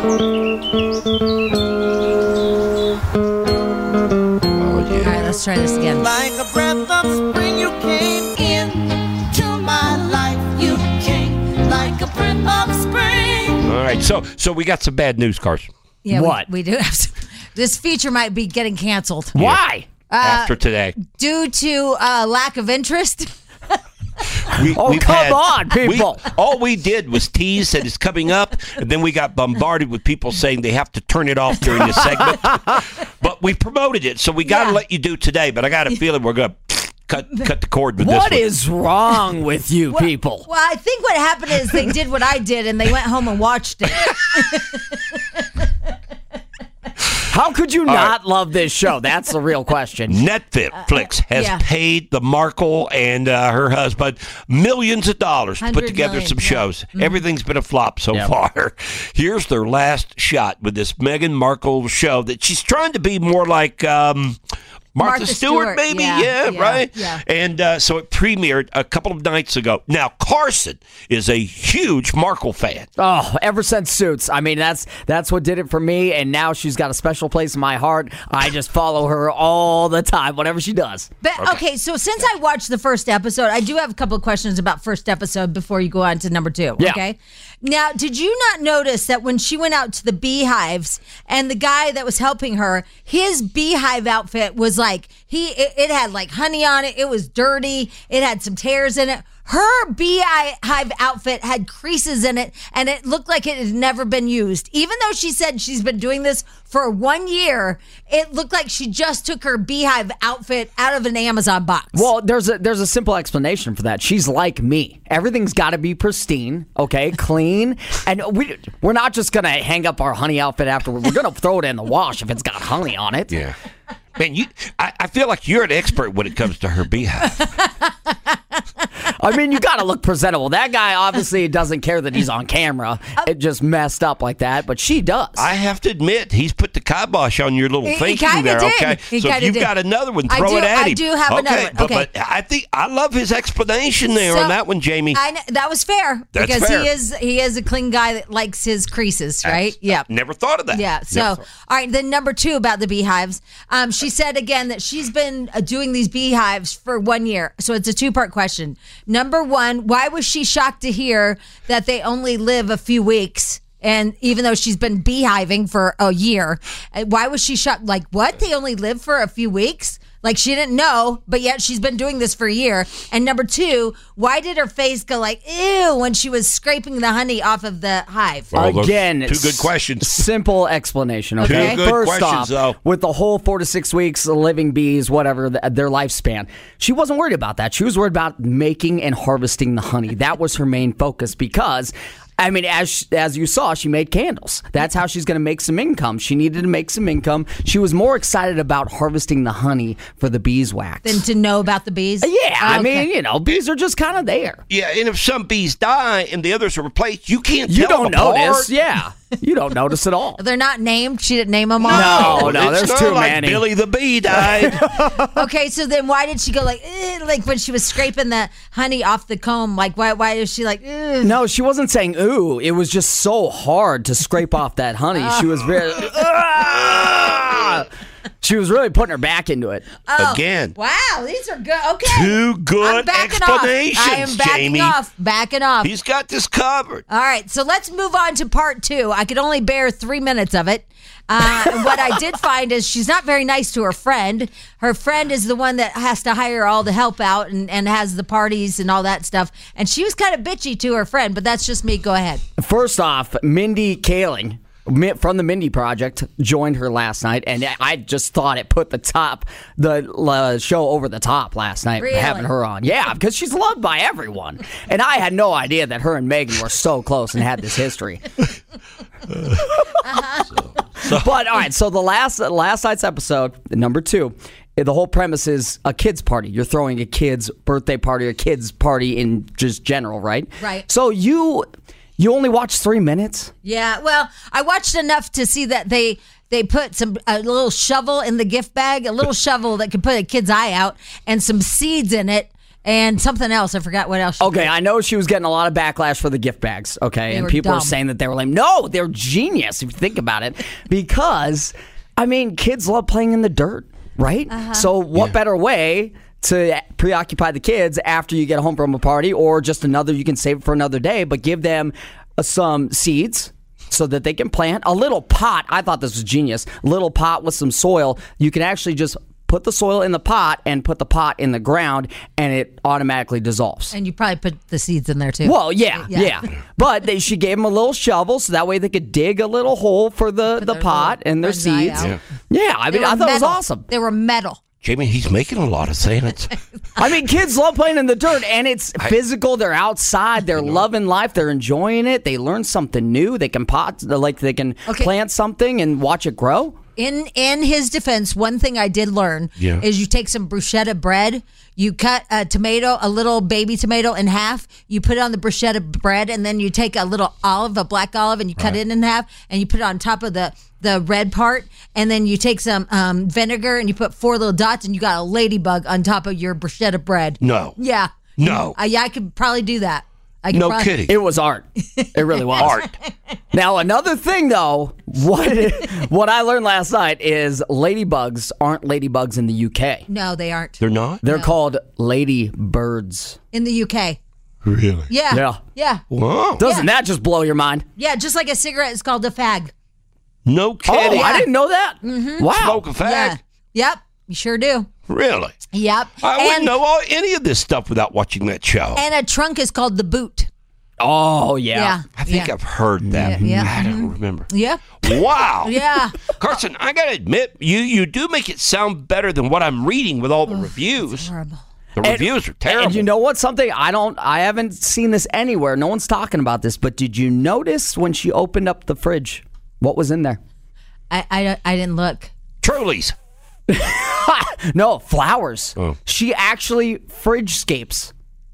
Oh, yeah. All right, let's try this again. Like a breath of spring, you came into my life. You came like a breath of spring. All right. So, so we got some bad news, Carson. Yeah, we- What? We, do have some. This feature might be getting canceled. Why? Uh, After today. Due to uh, lack of interest. We, Oh, we've come had- on, people. we- all we did was tease that it's coming up, and then we got bombarded with people saying they have to turn it off during the segment. But we promoted it, so we got to Yeah. let you do today. But I got a feeling we're going to cut cut the cord with What this one. is wrong with you Well- people? Well, I think what happened is they did what I did, and they went home and watched it. How could you not love this show? That's the real question. Netflix has yeah. paid the Markle and uh, her husband millions of dollars to put Hundred together million, some yeah. shows. Everything's been a flop so Yep. far. Here's their last shot with this Meghan Markle show that she's trying to be more like um, Martha, Martha Stewart, Stewart, maybe. yeah, Yeah, yeah, right? yeah. And uh, so it premiered a couple of nights ago. Now, Carson is a huge Markle fan. Oh, ever since Suits. I mean, that's that's what did it for me, and now she's got a special place in my heart. I just follow her all the time, whatever she does. But okay. so since I watched the first episode, I do have a couple of questions about first episode before you go on to number two. Yeah. Okay. Now, did you not notice that when she went out to the beehives and the guy that was helping her, his beehive outfit was like he it, it had like honey on it. It was dirty. It had some tears in it. Her beehive outfit had creases in it, and it looked like it had never been used. Even though she said she's been doing this for one year, it looked like she just took her beehive outfit out of an Amazon box. Well, there's a there's a simple explanation for that. She's like me. Everything's got to be pristine, okay, clean, and we we're not just gonna hang up our honey outfit afterward. We're gonna throw it in the wash if it's got honey on it. Yeah. Man, you, I, I feel like you're an expert when it comes to her beehive. I mean, you got to look presentable. That guy obviously doesn't care that he's on camera. It just messed up like that, but she does. I have to admit, he's put the kibosh on your little He- he thinking kinda there. did. Okay, He so if kinda you've did. got another one, I throw do- it at I him. do have okay, another one. But, Okay. but I think I love his explanation there So- on that one, Jamie. I know, that was fair That's because fair. he is he is a clean guy that likes his creases, right? Yeah. Never thought of that. Yeah. So, Never all thought- right. Then number two about the beehives. Um, she said again that she's been uh, doing these beehives for one year. So it's a two part question. Number one, why was she shocked to hear that they only live a few weeks? And even though she's been beehiving for a year, uh, why was she shocked? Like, what? They only live for a few weeks? Like, she didn't know, but yet she's been doing this for a year. And number two, why did her face go like, ew, when she was scraping the honey off of the hive? Well, those Again, two good s- questions. Simple explanation. Okay, Two good first questions, off, though. with the whole four to six weeks living bees, whatever th- their lifespan, she wasn't worried about that. She was worried about making and harvesting the honey. That was her main focus because. I mean, as as you saw, she made candles. That's how she's going to make some income. She needed to make some income. She was more excited about harvesting the honey for the beeswax. Than to know about the bees? Yeah, I Okay. mean, you know, bees are just kind of there. Yeah, and if some bees die and the others are replaced, you can't You tell don't them apart. notice. Yeah, you don't notice at all. They're not named. She didn't name them all. No, no, it's there's not too like many. Billy the bee died. Okay, so then why did she go like, eh, like when she was scraping the honey off the comb? Like, why? Why is she like? Eh? No, she wasn't saying ooh. It was just so hard to scrape off that honey. She was very. Ah! She was really putting her back into it. Oh, Again. Wow, these are good. Okay, Two good I'm backing explanations, off. I am backing Jamie. off. Backing off. He's got this covered. All right, so let's move on to part two. I could only bear three minutes of it. Uh, and what I did find is she's not very nice to her friend. Her friend is the one that has to hire all the help out and, and has the parties and all that stuff. And she was kind of bitchy to her friend, but that's just me. Go ahead. First off, Mindy Kaling. from the Mindy Project joined her last night, and I just thought it put the top the uh, show over the top last night Really? having her on. Yeah, because she's loved by everyone, and I had no idea that her and Megan were so close and had this history. Uh-huh. So, But all right, so the last last night's episode, number two, the whole premise is a kid's party. You're throwing a kid's birthday party, a kid's party in just general, right? Right. So you you only watched three minutes? Yeah, well, I watched enough to see that they they put some a little shovel in the gift bag, a little shovel that could put a kid's eye out, and some seeds in it, and something else. I forgot what else. she Okay, put. I know she was getting a lot of backlash for the gift bags, okay? They and were people dumb. are saying that they were lame. No, they're genius if you think about it. Because, I mean, kids love playing in the dirt, right? Uh-huh. So what better way to preoccupy the kids after you get home from a party, or just another, you can save it for another day, but give them uh, some seeds so that they can plant. A little pot, I thought this was genius, a little pot with some soil. You can actually just put the soil in the pot and put the pot in the ground, and it automatically dissolves. And you probably put the seeds in there too. Well, yeah, yeah. But they, she gave them a little shovel so that way they could dig a little hole for the, the pot and their friend's eye seeds. out. Yeah, yeah I They mean, I were thought it was metal. awesome. They were metal. Jamie, he's making a lot of sense. I mean, kids love playing in the dirt, and it's I- physical. They're outside. They're loving life. They're enjoying it. They learn something new. They can pot, like they can Okay. plant something and watch it grow. In in his defense, one thing I did learn Yeah. is you take some bruschetta bread, you cut a tomato, a little baby tomato in half, you put it on the bruschetta bread, and then you take a little olive, a black olive, and you cut Right. it in half, and you put it on top of the the red part, and then you take some um, vinegar and you put four little dots, and you got a ladybug on top of your bruschetta bread. No. Yeah. No. Uh, yeah, I could probably do that. I could No probably- kidding. It was art. It really was. Art. Now, another thing, though, what what I learned last night is ladybugs aren't ladybugs in the U K. No, they aren't. They're not? They're called ladybirds. In the U K. Really? Yeah. Yeah. Yeah. Wow. Doesn't that just blow your mind? Yeah, just like a cigarette is called a fag. No kidding. Oh, I didn't know that. Mm-hmm. Wow. Smoke a fag? Yeah. Yep. You sure do. Really? Yep. I wouldn't and, know all, any of this stuff without watching that show. and a trunk is called the boot. Oh, yeah. Yeah. I think yeah. I've heard that. Yeah, yeah. I don't remember. Yeah. Wow. Yeah. Carson, I got to admit, you, you do make it sound better than what I'm reading with all the reviews. Horrible. The reviews are terrible. And you know what? Something I don't, I haven't seen this anywhere. No one's talking about this, but did you notice when she opened up the fridge, what was in there? I, I, I didn't look. Trulies. No, flowers. Oh. She actually fridge-scapes.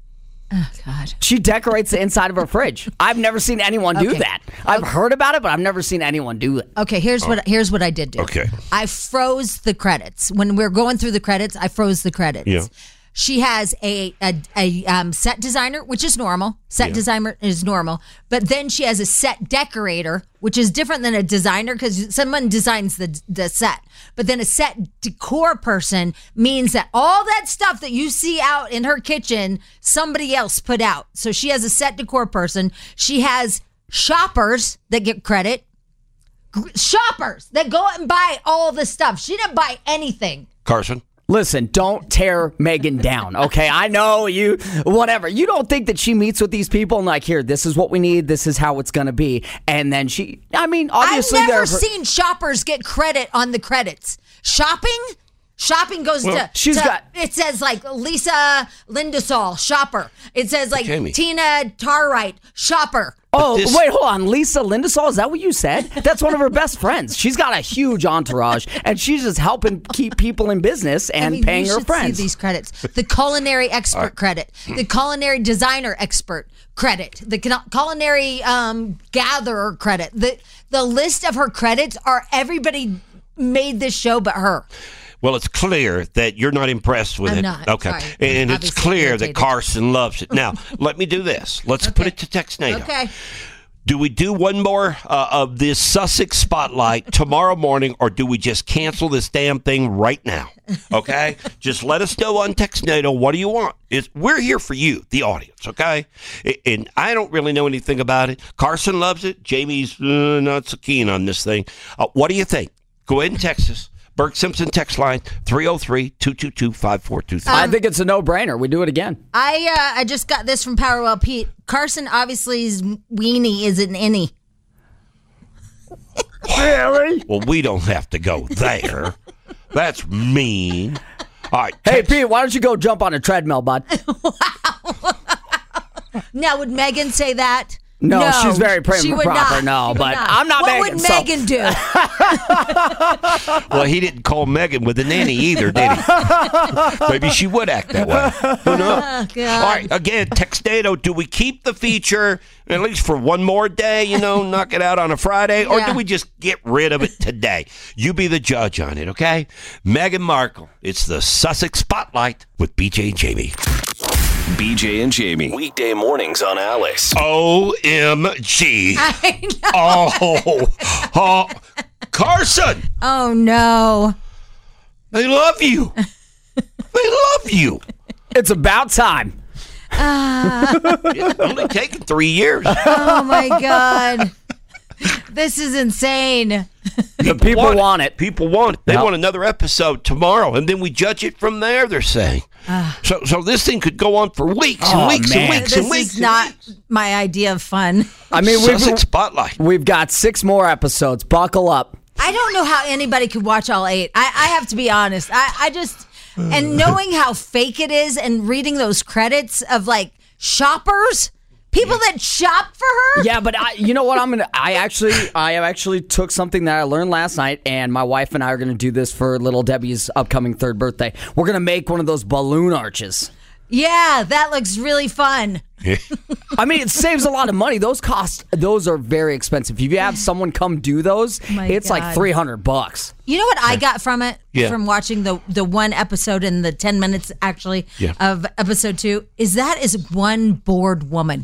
Oh, God. She decorates the inside of her fridge. I've never seen anyone do Okay. that. I've heard about it, but I've never seen anyone do it. Okay, here's what here's what I did do. Okay. I froze the credits. When we we're going through the credits, I froze the credits. Yeah. She has a a, a um, set designer, which is normal. Set Yeah. designer is normal. But then she has a set decorator, which is different than a designer because someone designs the the set. But then a set decor person means that all that stuff that you see out in her kitchen, somebody else put out. So she has a set decor person. She has shoppers that get credit. Gr- Shoppers that go out and buy all the stuff. She didn't buy anything. Carson? Listen, don't tear Megan down, okay? I know you, whatever. You don't think that she meets with these people and like, here, this is what we need, this is how it's going to be. And then she, I mean, obviously I've never they're- seen shoppers get credit on the credits. Shopping? Shopping goes Well, to. she's to- got- It says like Lisa Lindasol, shopper. It says like Jamie. Tina Tarwright, shopper. Oh, wait, hold on. Lisa Lindasol, is that what you said? That's one of her best friends. She's got a huge entourage, and she's just helping keep people in business and I mean, paying you her should friends. See these credits: the culinary expert All right. credit, the culinary designer expert credit, the cul- culinary um, gatherer credit. The the list of her credits are everybody made this show but her. Well, it's clear that you're not impressed with I'm it. not. Okay. Sorry. And it's Obviously clear that irritated. Carson loves it. Now, let me do this. Let's put it to Texnado. Okay. Do we do one more uh, of this Sussex Spotlight tomorrow morning, or do we just cancel this damn thing right now? Okay? Just let us know on Texnado. What do you want? It's, we're here for you, the audience, okay? A- And I don't really know anything about it. Carson loves it. Jamie's uh, not so keen on this thing. Uh, what do you think? Go ahead and text us. Burke Simpson text line three oh three, two two two, five four two three. I think it's a no-brainer. We do it again. I uh, I just got this from Powerwell Pete. Carson obvious's weenie is an innie. Really? Well, we don't have to go there. That's mean. All right. Hey, Pete, why don't you go jump on a treadmill, bud? Now, would Megan say that? No, she's very prim she and would proper. not. No, She would but not. I'm not what Megan. What would so- Megan do? Well, he didn't call Megan with a nanny either, did he? Maybe she would act that way. Who knows? Oh, God. All right, again, Textado, do we keep the feature at least for one more day, you know, knock it out on a Friday, or Yeah. do we just get rid of it today? You be the judge on it, okay? Meghan Markle, it's the Sussex Spotlight with B J and Jamie. B J and Jamie. Weekday mornings on Alice. O M G. I know. Oh, oh, Carson, Oh, no. they love you. They love you. It's about time. Ah. It's only taken three years. Oh, my God. This is insane. The people want it. People want it. They Yep. want another episode tomorrow, and then we judge it from there, they're saying. so so this thing could go on for weeks and Oh, weeks man. and weeks This and weeks. is not my idea of fun. I mean, Sussex we've, Spotlight. we've got six more episodes. Buckle up. I don't know how anybody could watch all eight. I, I have to be honest. I, I just, and knowing how fake it is and reading those credits of like shoppers, people that shop for her. Yeah, but I, you know what? I'm gonna. I actually, I actually took something that I learned last night, and my wife and I are gonna do this for little Debbie's upcoming third birthday. We're gonna make one of those balloon arches. Yeah, that looks really fun. I mean, it saves a lot of money. Those cost. Those are very expensive. If you have someone come do those, My it's like God. three hundred bucks. You know what I got from it? Yeah. From watching the the one episode in the ten minutes actually Yeah. of episode two is that is one bored woman.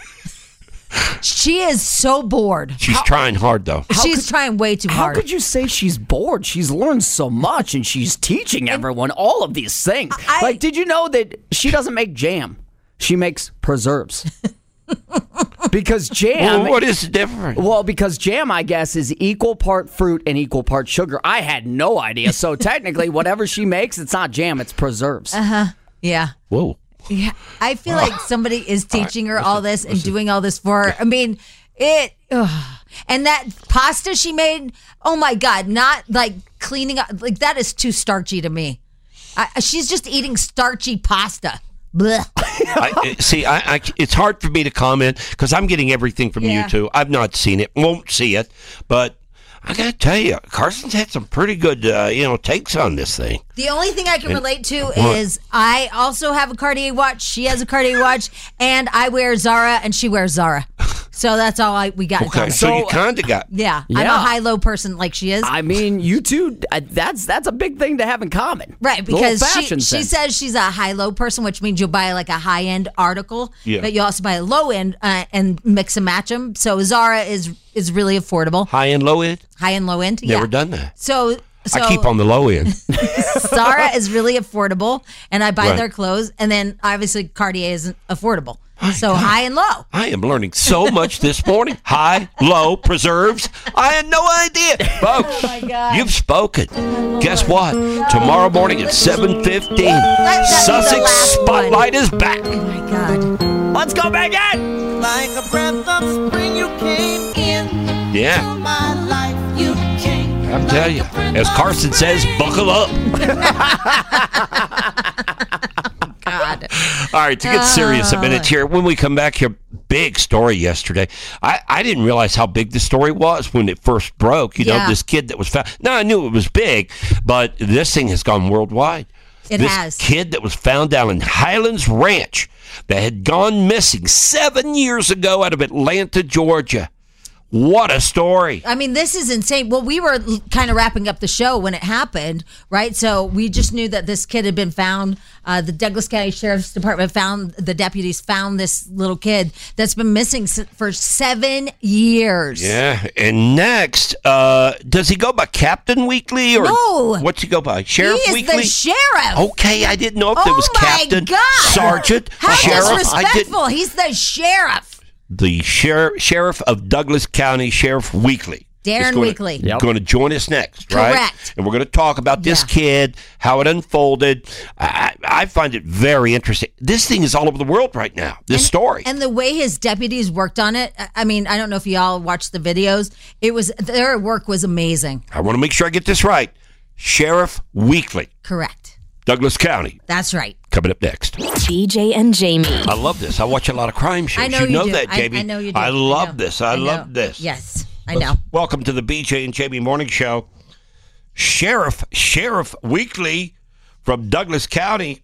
She is so bored. She's trying hard, though. She's trying way too How hard. could you say she's bored? She's learned so much, and she's teaching everyone all of these things. like, did you know that she doesn't make jam? She makes preserves. Because jam. Well, what is the difference? Well, because jam, I guess, is equal part fruit and equal part sugar. I had no idea. So technically, whatever she makes, it's not jam; it's preserves. Uh huh. Yeah. Whoa. Yeah, I feel like somebody is teaching her all this and doing all this for her. I mean, it, ugh. And that pasta she made, oh my God, not like cleaning up, like that is too starchy to me. I, she's just eating starchy pasta. Blech. I, see, I, I, it's hard for me to comment because I'm getting everything from Yeah. you two. I've not seen it, won't see it, but I got to tell you, Carson's had some pretty good, uh, you know, takes on this thing. The only thing I can And- relate to What? is I also have a Cartier watch. She has a Cartier watch, and I wear Zara, and she wears Zara. So that's all I we got. in Okay, common. so you kind of got. Yeah, I'm a Yeah. high-low person like she is. I mean, you two, uh, that's that's a big thing to have in common. Right, Little because she, fashion she sense. says she's a high-low person, which means you'll buy like a high-end article, Yeah. but you also buy a low-end uh, and mix and match them. So Zara is is really affordable. High and low end? High and low end. Never yeah. done that. So, so I keep on the low end. Zara is really affordable, and I buy Right. their clothes, and then obviously Cartier isn't affordable. So high and low. I am learning so much this morning. High, low, preserves. I had no idea. Folks, Oh my God. you've spoken. Guess what? Tomorrow morning at seven fifteen, that be the Sussex last one. Spotlight is back. Oh my God. Let's go, Megan! Like a breath of spring, you came in Yeah, my life. You came. I'm telling you. As Carson says, buckle up. God. All right, to get serious a minute here. When we come back here, big story yesterday. I, I didn't realize how big the story was when it first broke. You know, Yeah. this kid that was found. Now, I knew it was big, but this thing has gone worldwide. It this has. kid that was found down in Highlands Ranch that had gone missing seven years ago out of Atlanta, Georgia. What a story. I mean, this is insane. Well, we were kind of wrapping up the show when it happened, right? So we just knew that this kid had been found. Uh, the Douglas County Sheriff's Department found, the deputies found this little kid that's been missing s- for seven years. Yeah, and next, uh, does he go by Captain Weekly or No. what's he go by? Sheriff He is Weekly? the sheriff. Okay, I didn't know if Oh there was my Captain, God. Sergeant, How Sheriff. I didn't. disrespectful. He's the sheriff. The sheriff, sheriff of Douglas County, Sheriff Weekly. Darren gonna, Weekly. Yep. going to join us next, right? Correct. And we're going to talk about this Yeah. kid, how it unfolded. I, I find it very interesting. This thing is all over the world right now, this story. And the way his deputies worked on it, I- I mean, I don't know if y'all watched the videos. It was their work was amazing. I want to make sure I get this right. Sheriff Weekly, Correct. Douglas County, That's right. coming up next. B J and Jamie. I love this. I watch a lot of crime shows. I know you you know do. that, I- Jamie. I know you do. I I love know. this. I, I know. love this. Yes, I Let's know. Welcome to the B J and Jamie Morning Show. Sheriff, Sheriff Weekly from Douglas County.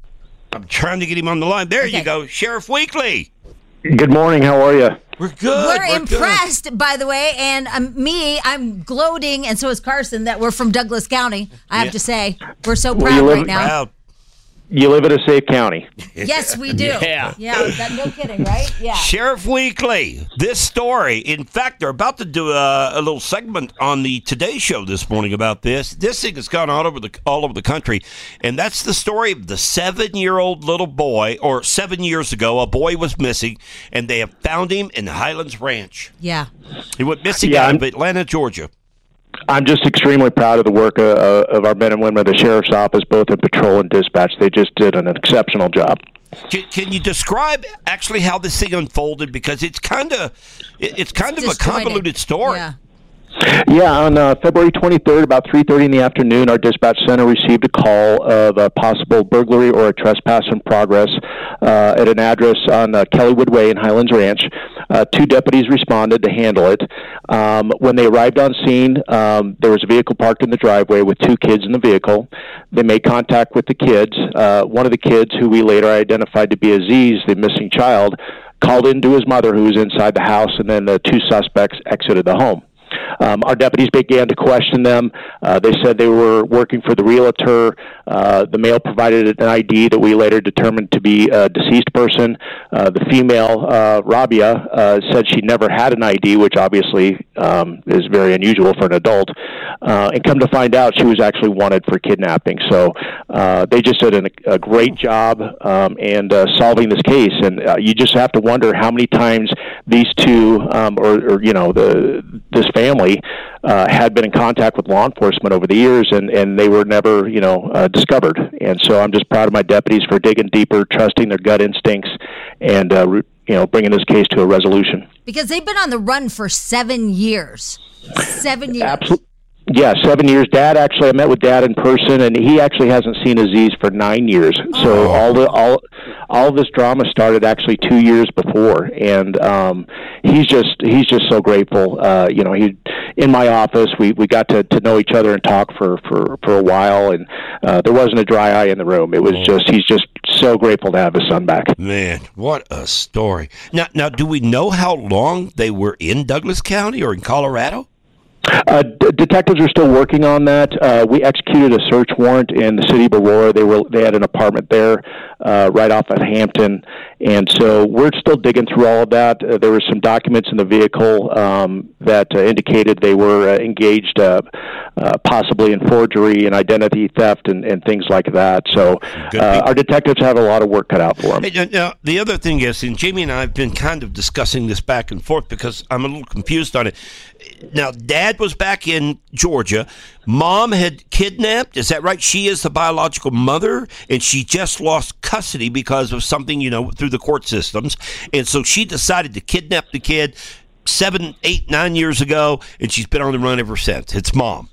I'm trying to get him on the line. There you Okay. go. Sheriff Weekly. Good morning. How are you? We're good. We're, We're impressed, by the way, and um, me, I'm gloating, and so is Carson, that we're from Douglas County. I have Yeah. to say, we're so Well, proud you live- right now. Proud. You live in a safe county. Yes, we do. Yeah. yeah. That, no kidding, right? Yeah. Sheriff Weekly, this story. In fact, they're about to do a, a little segment on the Today Show this morning about this. This thing has gone all over the all over the country, and that's the story of the seven-year-old little boy. Or seven years ago, a boy was missing, and they have found him in Highlands Ranch. Yeah. He went missing Yeah, out I'm- of Atlanta, Georgia. I'm just extremely proud of the work uh, of our men and women of the Sheriff's Office, both in patrol and dispatch. They just did an exceptional job. Can, can you describe actually how this thing unfolded? Because it's kind of it, it's kind of a disjointed. convoluted story. Yeah. Yeah, on uh, February twenty-third, about three thirty in the afternoon, our dispatch center received a call of a possible burglary or a trespass in progress uh, at an address on uh, Kellywood Way in Highlands Ranch. Uh, two deputies responded to handle it. Um, when they arrived on scene, um, there was a vehicle parked in the driveway with two kids in the vehicle. They made contact with the kids. Uh, one of the kids, who we later identified to be Aziz, the missing child, called in to his mother, who was inside the house, and then the two suspects exited the home. Um, our deputies began to question them. Uh, they said they were working for the realtor. Uh, the male provided an I D that we later determined to be a deceased person. Uh, the female, uh, Rabia, uh, said she never had an I D, which obviously um, is very unusual for an adult. Uh, and come to find out, she was actually wanted for kidnapping. So uh, they just did an, a great job um, and uh, solving this case. And uh, you just have to wonder how many times these two, um, or, or you know, the this family uh, had been in contact with law enforcement over the years, and, and they were never, you know, uh, discovered. And so I'm just proud of my deputies for digging deeper, trusting their gut instincts, and uh, you know, bringing this case to a resolution. Because they've been on the run for seven years. Seven years. Absolutely. Yeah, seven years. Dad actually, I met with Dad in person, and he actually hasn't seen Aziz for nine years. So all the all all of this drama started actually two years before, and um, he's just he's just so grateful. Uh, you know, he in my office, we, we got to, to know each other and talk for, for, for a while, and uh, there wasn't a dry eye in the room. It was just he's just so grateful to have his son back. Man, what a story! Now, now, do we know how long they were in Douglas County or in Colorado? Uh, d- detectives are still working on that. Uh, we executed a search warrant in the city of Aurora. They were they had an apartment there, uh, right off of Hampton, and so we're still digging through all of that. Uh, there were some documents in the vehicle um, that uh, indicated they were uh, engaged, uh, uh, possibly in forgery and identity theft and, and things like that. So uh, our detectives have a lot of work cut out for them. Hey, now, now, the other thing is, and Jamie and I have been kind of discussing this back and forth because I'm a little confused on it. Now, Dad was back in Georgia. Mom had kidnapped. Is that right? She is the biological mother, and she just lost custody because of something, you know, through the court systems. And so she decided to kidnap the kid seven, eight, nine years ago, and she's been on the run ever since. It's Mom.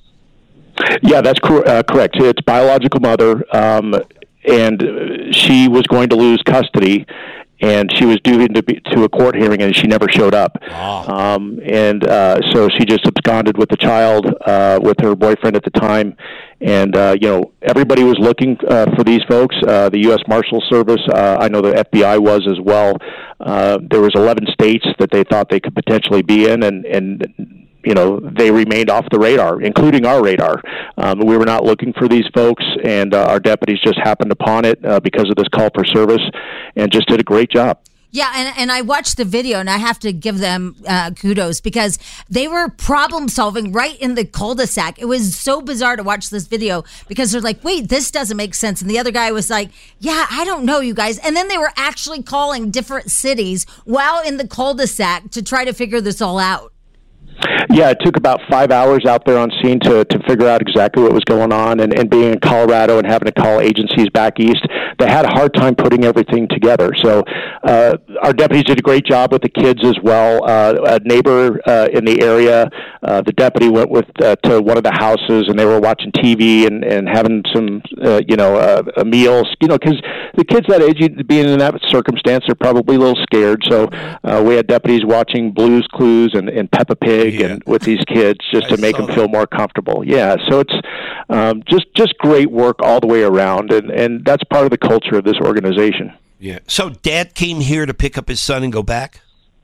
Yeah, that's cor- uh, correct. It's biological mother, um, and uh, she was going to lose custody, and she was due to, be, to a court hearing, and she never showed up. Ah. Um, and uh, so she just absconded with the child, uh, with her boyfriend at the time. And, uh, you know, everybody was looking uh, for these folks. Uh, the U S Marshal Service, uh, I know the F B I was as well. Uh, there was eleven states that they thought they could potentially be in, and, and you know, they remained off the radar, including our radar. Um, we were not looking for these folks, and uh, our deputies just happened upon it uh, because of this call for service, and just did a great job. Yeah, and, and I watched the video, and I have to give them uh, kudos because they were problem solving right in the cul-de-sac. It was so bizarre to watch this video because they're like, wait, this doesn't make sense. And the other guy was like, yeah, I don't know, you guys. And then they were actually calling different cities while in the cul-de-sac to try to figure this all out. Yeah, it took about five hours out there on scene to, to figure out exactly what was going on. And, and being in Colorado and having to call agencies back east, they had a hard time putting everything together. So uh, our deputies did a great job with the kids as well. Uh, a neighbor uh, in the area, uh, the deputy went with uh, to one of the houses, and they were watching T V and, and having some, uh, you know, uh, a meal. You know, because the kids that age, being in that circumstance, are probably a little scared. So uh, we had deputies watching Blue's Clues and, and Peppa Pig yeah. and with these kids just I to make them that. feel more comfortable. Yeah, so it's um, just just great work all the way around, and, and that's part of the culture of this organization. Yeah. So Dad came here to pick up his son and go back?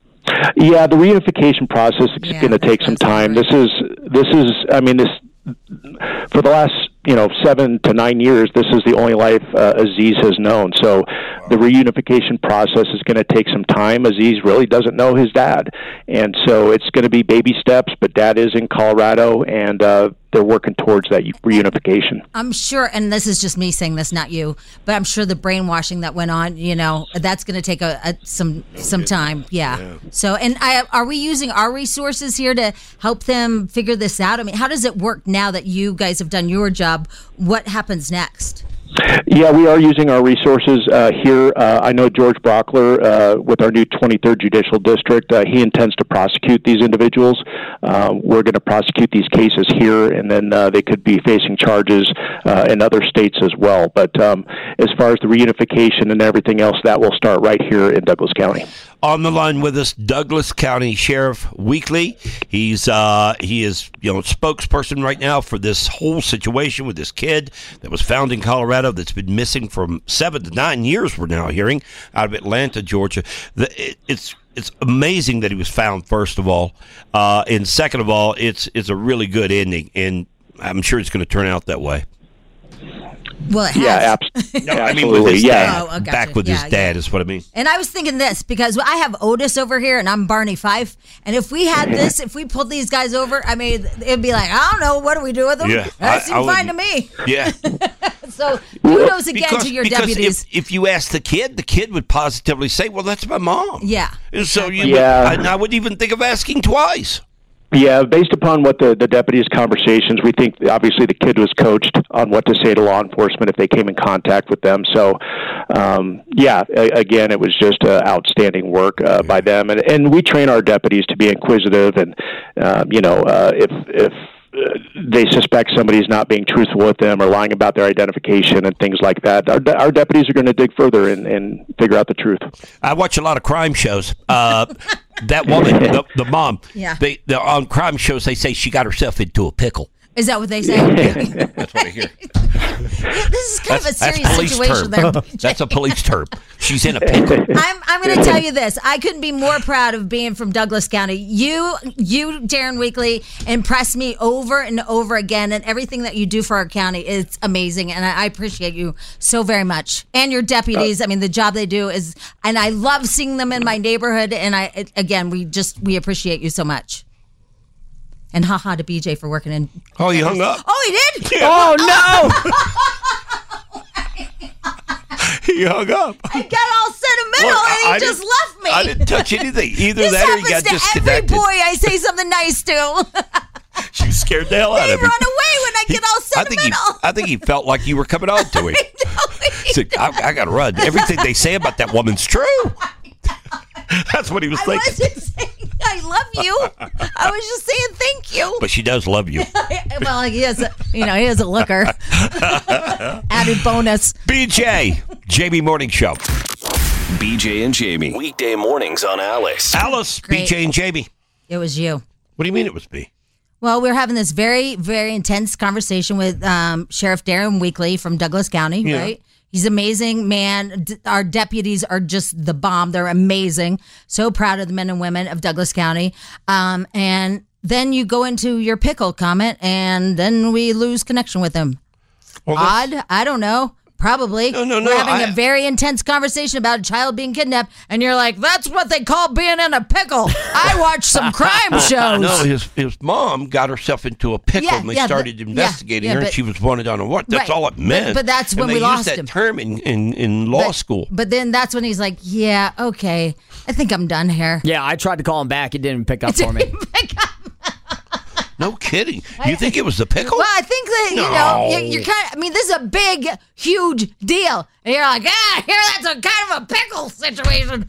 Yeah, the reunification process is yeah, going to take some time. Right. This is this is I mean this for the last you know seven to nine years. This is the only life uh, Aziz has known. So wow. the reunification process is going to take some time. Aziz really doesn't know his dad, and so it's going to be baby steps. But Dad is in Colorado, and uh, they're working towards that reunification. I'm sure, and this is just me saying this, not you, but I'm sure the brainwashing that went on, you know, that's going to take a, a some some time. Yeah. yeah. So, and I, are we using our resources here to help them figure this out? I mean, how does it work now that you guys have done your job? What happens next? Yeah, we are using our resources uh, here. Uh, I know George Brockler, uh, with our new twenty-third Judicial District, uh, he intends to prosecute these individuals. Uh, we're going to prosecute these cases here, and then uh, they could be facing charges uh, in other states as well. But um, as far as the reunification and everything else, that will start right here in Douglas County. On the line with us, Douglas County Sheriff Weekly. He's uh, he is you know spokesperson right now for this whole situation with this kid that was found in Colorado that's been missing from seven to nine years. We're now hearing out of Atlanta, Georgia. The, it, it's it's amazing that he was found. First of all, uh, and second of all, it's it's a really good ending, and I'm sure it's going to turn out that way. Well, it has. Yeah, abs- no, I mean, with his yeah. dad. Oh, oh, gotcha. Back with yeah, his dad yeah. is what I mean. And I was thinking this, because I have Otis over here and I'm Barney Fife. And if we had this, if we pulled these guys over, I mean, it'd be like, I don't know, what do we do with them? Yeah, that I, seemed I fine to me. Yeah. So kudos again because, to your because deputies. If, if you ask the kid, the kid would positively say, well, that's my mom. Yeah. And so you yeah. would, I, I wouldn't even think of asking twice. Yeah, based upon what the, the deputies' conversations, we think obviously the kid was coached on what to say to law enforcement if they came in contact with them. So, um, yeah, a, again, it was just uh, outstanding work uh, by them. And, and we train our deputies to be inquisitive and, uh, you know, uh, if if uh, they suspect somebody's not being truthful with them or lying about their identification and things like that, our, our deputies are going to dig further and, and figure out the truth. I watch a lot of crime shows. Uh That woman, the, the mom, yeah. they, they're on crime shows, they say she got herself into a pickle. Is that what they say? Yeah, that's what I hear. Yeah, this is kind that's, of a serious situation term. there. That's a police term. She's in a pickle. I'm I'm going to tell you this. I couldn't be more proud of being from Douglas County. You, you, Darren Weekly, impress me over and over again, and everything that you do for our county is amazing, and I, I appreciate you so very much. And your deputies. I mean, the job they do is, and I love seeing them in my neighborhood. And I, again, we just we appreciate you so much. And haha to B J for working in. Oh, he hung up. Oh, he did? Yeah. Oh, no. He hung up. I got all sentimental Look, and he I just didn't- left me. I didn't touch anything. Either this that or he happens got to disconnected. every boy I say something nice to. She scared the hell out They of run him. away when I get all I think, he, sentimental. I think he felt like you were coming on to him. He said, I, I got to run. Everything they say about that woman's true. That's what he was I thinking. wasn't saying I love you. I was just saying thank you. But she does love you. Well, he is, a, you know, he is a looker. Added bonus. B J, Jamie Morning Show. B J and Jamie. Weekday mornings on Alice. Alice, Great. B J and Jamie. It was you. What do you mean it was me? Well, we were having this very, very intense conversation with um, Sheriff Darren Weekly from Douglas County, Yeah. right? He's an amazing man. D- Our deputies are just the bomb. They're amazing. So proud of the men and women of Douglas County. Um, and then you go into your pickle comment, and then we lose connection with him. Well, Odd? I don't know. Probably. No, no, no, We're having I- a very intense conversation about a child being kidnapped, and you're like, that's what they call being in a pickle. I watch some crime shows. No, his his mom got herself into a pickle, Yeah, and they yeah, started but- investigating yeah, yeah, her, and but- she was wanted on a warrant. That's Right. all it meant. But- but that's And when they we used lost that him. term in, in, in law But- school. But then that's when he's like, yeah, okay, I think I'm done here. Yeah, I tried to call him back. He didn't pick up for me. No kidding. You think it was the pickle? Well, I think that, you No. know, you're, you're kind of, I mean, this is a big, huge deal. And you're like, ah, here, that's a kind of a pickle situation.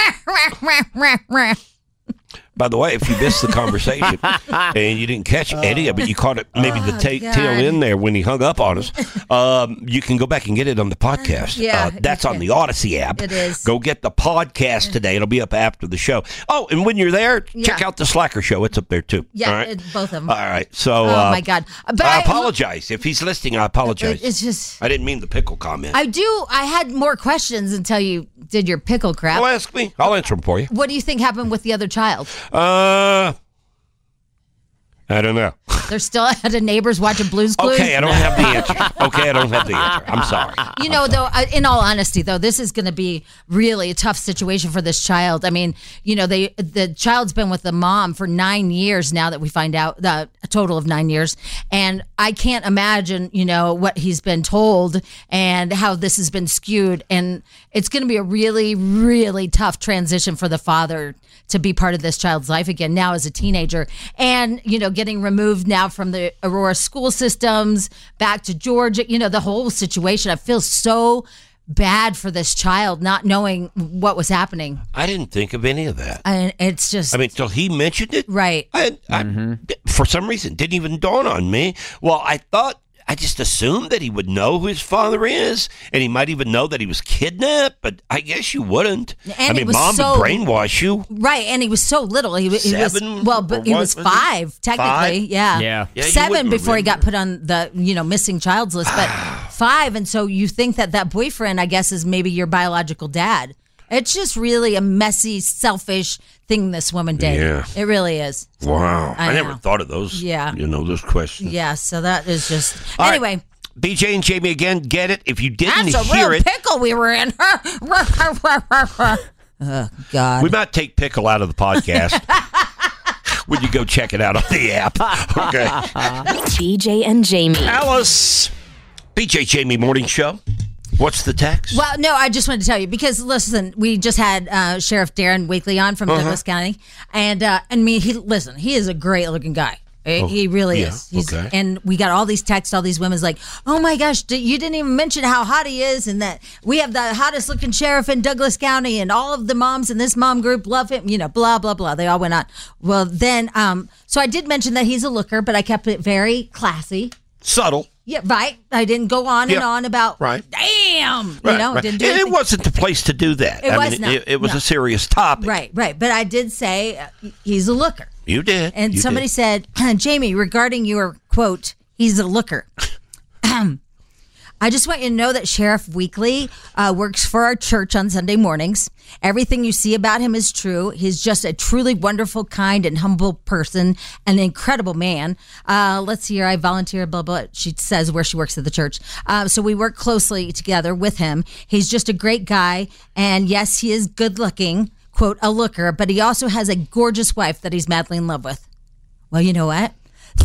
By the way, if you missed the conversation and you didn't catch any of it, you caught it maybe the ta- God. tail end there when he hung up on us. Um, you can go back and get it on the podcast. Yeah, uh, that's on the Odyssey app. It is. Go get the podcast today. It'll be up after the show. Oh, and when you're there, check Yeah. out the Slacker show. It's up there too. Yeah, All right? it- both of them. All right. So, Oh, uh, my God. But I I- apologize if he's listening. I apologize. It's just, I didn't mean the pickle comment. I do, I had more questions until you did your pickle crap. Well, ask me. I'll answer them for you. What do you think happened with the other child? Uh, I don't know. They're still at a neighbor's watching Blue's Clues? Okay, I don't have the answer. Okay, I don't have the answer. I'm sorry. You know, though, I- in all honesty, though, this is going to be really a tough situation for this child. I mean, you know, they the child's been with the mom for nine years now that we find out, the a total of nine years. And I can't imagine, you know, what he's been told and how this has been skewed. And it's going to be a really, really tough transition for the father to be part of this child's life again now as a teenager. And, you know, getting removed now from the Aurora school systems back to Georgia, you know, the whole situation. I feel so bad for this child not knowing what was happening. I didn't think of any of that. And it's just, I mean, till he mentioned it, right. I, I, for some reason, didn't even dawn on me. Well, I thought, I just assumed that he would know who his father is, and he might even know that he was kidnapped, but I guess you wouldn't. And I it mean, was mom so- would brainwash you. Right, and he was so little. He, wa- he was Seven well, or but he what was was he? five technically. Five? Yeah, Yeah. Yeah, you seven wouldn't before he got remember. put on the you know missing child's list, but five, and so you think that that boyfriend, I guess, is maybe your biological dad. It's just really a messy, selfish thing this woman did. Yeah. It really is. Wow. I, I never know. thought of those. Yeah. You know, those questions. Yeah, so that is just All right. anyway. B J and Jamie again, get it? If you didn't That's a hear real it, pickle we were in. Oh God. we might take pickle out of the podcast when you go check it out on the app. Okay. B J and Jamie. Alice, B J Jamie Morning Show. What's the text? Well, no, I just wanted to tell you because listen, we just had uh, Sheriff Darren Wakely on from Uh-huh. Douglas County, and uh, and me, he listen, he is a great looking guy. Oh, He really yeah, is. He's, okay. And we got all these texts, all these women's like, oh my gosh, d- you didn't even mention how hot he is, and that we have the hottest looking sheriff in Douglas County, and all of the moms in this mom group love him. You know, blah blah blah. They all went on. Well, then, um, so I did mention that he's a looker, but I kept it very classy. Subtle. Yeah, right. I didn't go on and Yeah, on about right. damn. Right, you know, right. didn't do it, anything. it wasn't the place to do that. It I was mean, not. It, it was No. a serious topic. Right, right. But I did say uh, he's a looker. You did. And You somebody did. said, Jamie, regarding your quote, he's a looker. I just want you to know that Sheriff Weekly uh, works for our church on Sunday mornings. Everything you see about him is true. He's just a truly wonderful, kind, and humble person, an incredible man. Uh, let's see here. I volunteer, blah, blah. She says where she works at the church. Uh, so we work closely together with him. He's just a great guy. And yes, he is good looking, quote, a looker, but he also has a gorgeous wife that he's madly in love with. Well, you know what?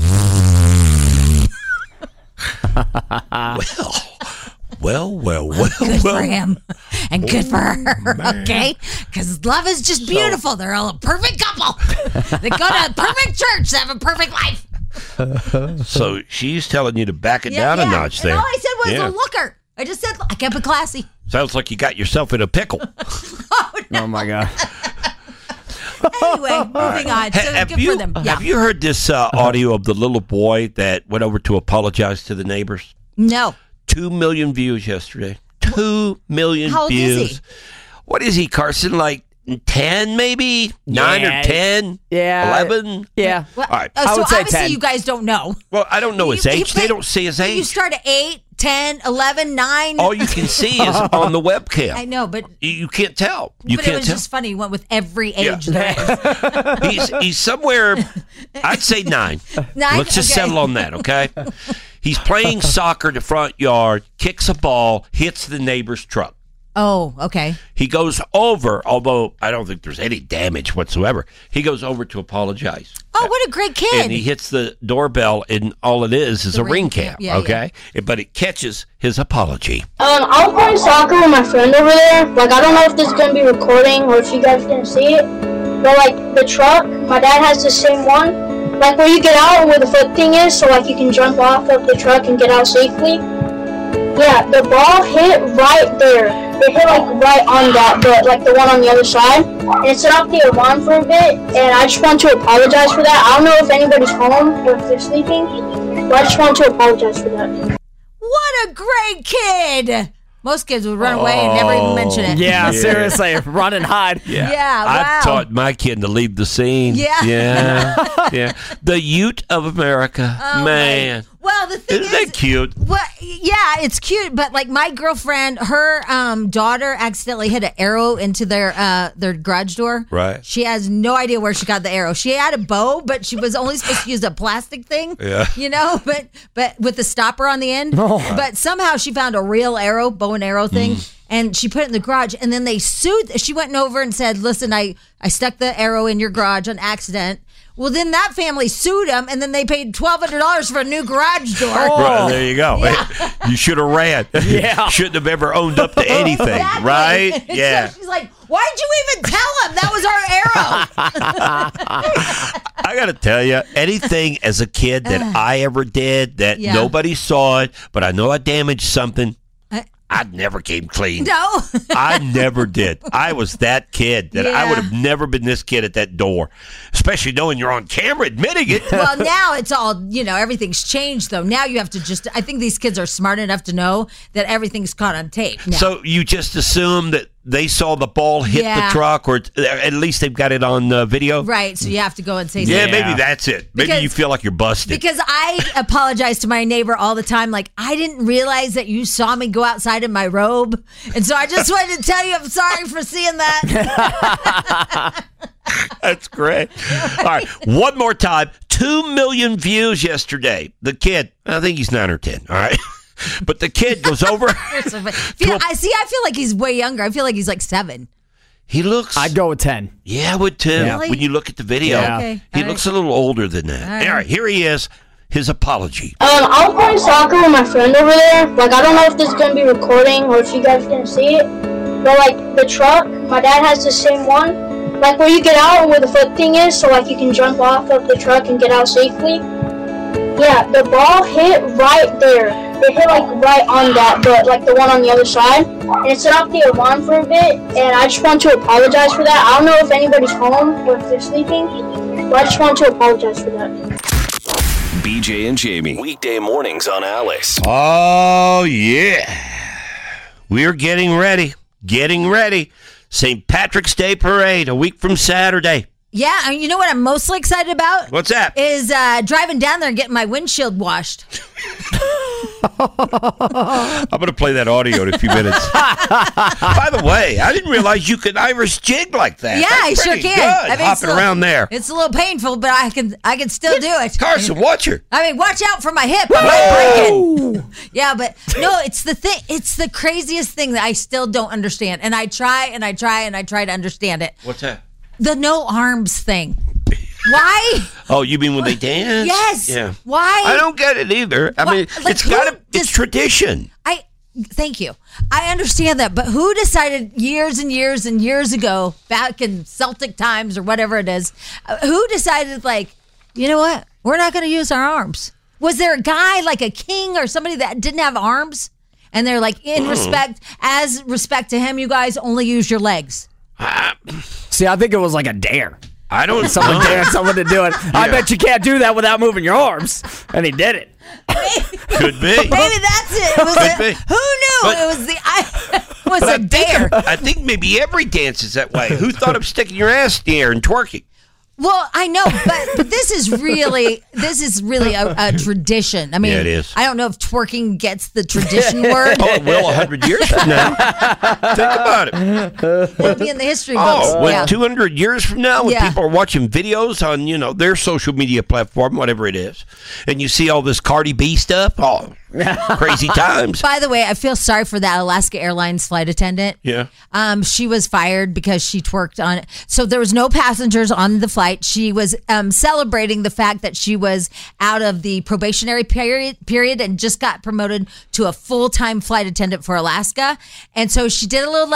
well, well, well, well, Good well. for him and good for her, okay? Because love is just beautiful. They're all a perfect couple. They go to a perfect church. They have a perfect life. So she's telling you to back it Yeah, down yeah. a notch And there. all I said was Yeah. a looker. I just said, I kept it classy. Sounds like you got yourself in a pickle. Oh my God. Anyway, moving on. So have good you, for them. Yeah. Have you heard this uh, audio of the little boy that went over to apologize to the neighbors? No. Two million views yesterday. Two million How old is views. he? What is he, Carson? Like ten, maybe nine Yeah. or ten? Yeah. eleven? Yeah. Well, All right. uh, I so would say obviously ten. you guys don't know. Well, I don't know his You- you age. They play- don't see his You age. start at eight, ten, eleven, nine. All you can see is on the webcam. I know, but You, you can't tell. You but can't it was tell. just funny. He went with every Yeah. age there is. he's he's somewhere. I'd say nine. Nine? Let's just Okay. settle on that, okay? He's playing soccer in the front yard, kicks a ball, hits the neighbor's truck. Oh, okay. He goes over, although I don't think there's any damage whatsoever. He goes over to apologize. Oh, what a great kid. And he hits the doorbell, and all it is is The a ring ring cam. cam, Yeah, okay? But it catches his apology. Um, I was playing soccer with my friend over there. Like, I don't know if this is gonna be recording or if you guys can see it. But like the truck, my dad has the same one. like where you get out and where the foot thing is, so like you can jump off of the truck and get out safely. Yeah, the ball hit right there. It hit like right on that, but like the one on the other side, and it set off the alarm for a bit. And I just want to apologize for that. I don't know if anybody's home or if they're sleeping, but I just want to apologize for that. What a great kid! Most kids would run away and never even mention it. Yeah, seriously, run and hide. Yeah, Yeah, wow. I've taught my kid to leave the scene. Yeah. yeah, yeah. The Ute of America, Oh, man. Well, the thing Isn't is, that cute? Well, yeah, it's cute, but like my girlfriend, her um, daughter accidentally hit an arrow into their uh, their garage door. Right. She has no idea where she got the arrow. She had a bow, but she was only supposed to use a plastic thing. Yeah. You know, but but with the stopper on the end. Oh. But somehow she found a real arrow, bow and arrow thing. Mm. And she put it in the garage, and then they sued. She went over and said, "Listen, I, I stuck the arrow in your garage on accident." Well, then that family sued them, and then they paid twelve hundred dollars for a new garage door. Right, there you go. Yeah. You should have ran. Yeah. Shouldn't have ever owned up to anything, Exactly. right? So Yeah. she's like, "Why'd you even tell him that was our arrow?" I got to tell you, anything as a kid that I ever did that Yeah. nobody saw it, but I know I damaged something, I never came clean. No. I never did. I was that kid that I Yeah. would have never been this kid at that door, especially knowing you're on camera admitting it. Well, now it's all, you know, everything's changed, though. Now you have to just, I think these kids are smart enough to know that everything's caught on tape. Now. So you just assume that they saw the ball hit Yeah. the truck, or at least they've got it on uh, video? Right, so you have to go and say Yeah, something. maybe that's it. Maybe Because- you feel like you're busted. Because I apologize to my neighbor all the time. Like, I didn't realize that you saw me go outside in my robe. And so I just wanted to tell you I'm sorry for seeing that. That's great. All right, one more time. Two million views yesterday. The kid, I think he's nine or ten, all right? But the kid goes over. Feel, I see, I feel like he's way younger. I feel like he's like seven. He looks. I'd go with ten. Yeah, I would too. Really? When you look at the video, Yeah. Okay, he all looks a little older than that. All All right. right, here he is. His apology. Um, I was playing soccer with my friend over there. Like, I don't know if this is gonna be recording or if you guys are gonna see it. But like the truck, my dad has the same one. Like where you get out and where the foot thing is, so like you can jump off of the truck and get out safely. Yeah, the ball hit right there. It hit like right on that, but like the one on the other side, and it set off the alarm for a bit. And I just want to apologize for that. I don't know if anybody's home or if they're sleeping, but I just want to apologize for that. B J and Jamie. Weekday mornings on Alice. Oh, yeah. We're getting ready. Getting ready. Saint Patrick's Day Parade, a week from Saturday. Yeah, and you know what I'm mostly excited about? What's that? Is uh, driving down there and getting my windshield washed. I'm going to play that audio in a few minutes. By the way, I didn't realize you could Irish jig like that. Yeah, I That's sure pretty can. Good, I mean, it's hopping a little- around there. It's a little painful, but I can I can still do it. Carson, watch her. I mean, watch out for my hip. I might break it. Yeah, but no, it's the thing. It's the craziest thing that I still don't understand, and I try and I try and I try to understand it. What's that? The no arms thing. Why? Oh, you mean when they dance? Yes. Yeah. Why? I don't get it either. I Why- mean, like, it's got to. who It's tradition. I thank you. I understand that, but who decided years and years and years ago, back in Celtic times or whatever it is, uh, who decided like, you know what? We're not going to use our arms. Was there a guy like a king or somebody that didn't have arms, and they're like, in Mm. respect, as respect to him, you guys only use your legs. See, I think it was like a dare. I don't. Someone know. dared someone to do it. I Yeah. bet you can't do that without moving your arms, and he did it. Could be. Maybe that's it. It was Could a, be. who knew But- it was the I was But I a dare. think, I think maybe every dance is that way. Who thought of sticking your ass in the air and twerking? Well, I know, but but this is really this is really a, a tradition. I mean, Yeah, it is. I don't know if twerking gets the tradition word. Oh, it will a hundred years from now. Think about it. It'll be in the history books. Oh, when yeah. two hundred years from now, when Yeah. people are watching videos on, you know, their social media platform, whatever it is, and you see all this Cardi B stuff, oh, crazy times. By the way, I feel sorry for that Alaska Airlines flight attendant. Yeah. Um, she was fired because she twerked on it. So there was no passengers on the flight. She was um, celebrating the fact that she was out of the probationary period period and just got promoted to a full time flight attendant for Alaska. And so she did a little like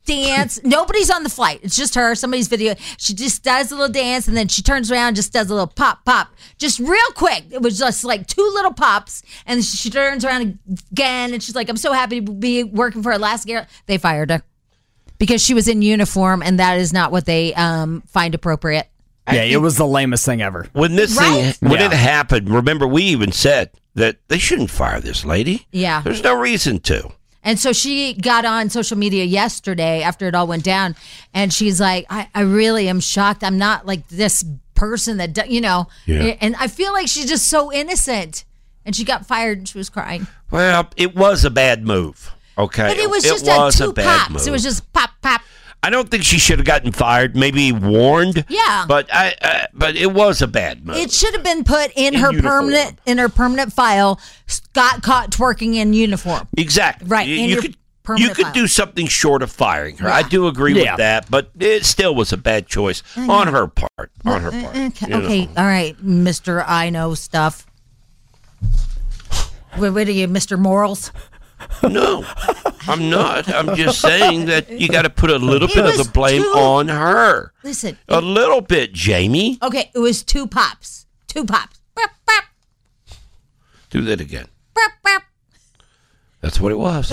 dance. Nobody's on the flight. It's just her. Somebody's video. She just does a little dance, and then she turns around and just does a little pop, pop. Just real quick. It was just like two little pops, and she, she turns around again, and she's like, I'm so happy to be working for Alaska Air. They fired her because she was in uniform, and that is not what they um, find appropriate. Yeah, it was the lamest thing ever. When this Right? thing, when Yeah. it happened, remember, we even said that they shouldn't fire this lady. Yeah. There's no reason to. And so she got on social media yesterday after it all went down, and she's like, I, I really am shocked. I'm not like this person that, do- you know, Yeah. and I feel like she's just so innocent. And she got fired and she was crying. Well, it was a bad move. Okay. But it was it just was a two a bad pops. move. It was just pop, pop. I don't think she should have gotten fired. Maybe warned. Yeah. But I. Uh, but it was a bad move. It should have been put in, In her uniform. permanent in her permanent file. Got caught twerking in uniform. Exactly. Right, You, in you your could. You permanent could file. do something short of firing her. I do agree Yeah. with that, but it still was a bad choice I on know. her part. On her part. Okay, you know. okay. All right, Mister I know stuff. What, what are you, Mister Morals? No, I'm not. I'm just saying that you got to put a little It bit of was the blame too- on her. Listen. A little bit, Jamie. Okay, it was two pops. Two pops. Bop, bop, Do that again. bop, bop. That's what it was.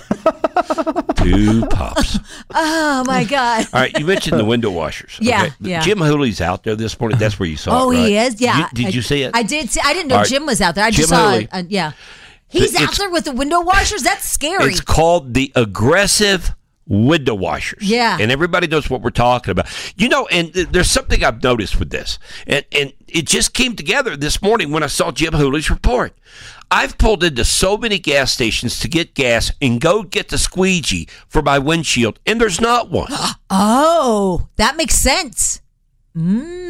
Two pops. Oh my God. All right, you mentioned the window washers. Yeah, okay? yeah. Jim Hooley's out there this morning. That's where you saw Oh, it, right? he is. Yeah. You- did I- you see it? I did see. I didn't know All right. Jim was out there. I Jim just saw Hooley. it. Uh, yeah. He's It's- out there with the window washers. That's scary. It's called the aggressive window washers. Yeah. And everybody knows what we're talking about. You know, and th- there's something I've noticed with this. And and it just came together this morning when I saw Jim Hooley's report. I've pulled into so many gas stations to get gas and go get the squeegee for my windshield, and there's not one. Oh, that makes sense. Mm.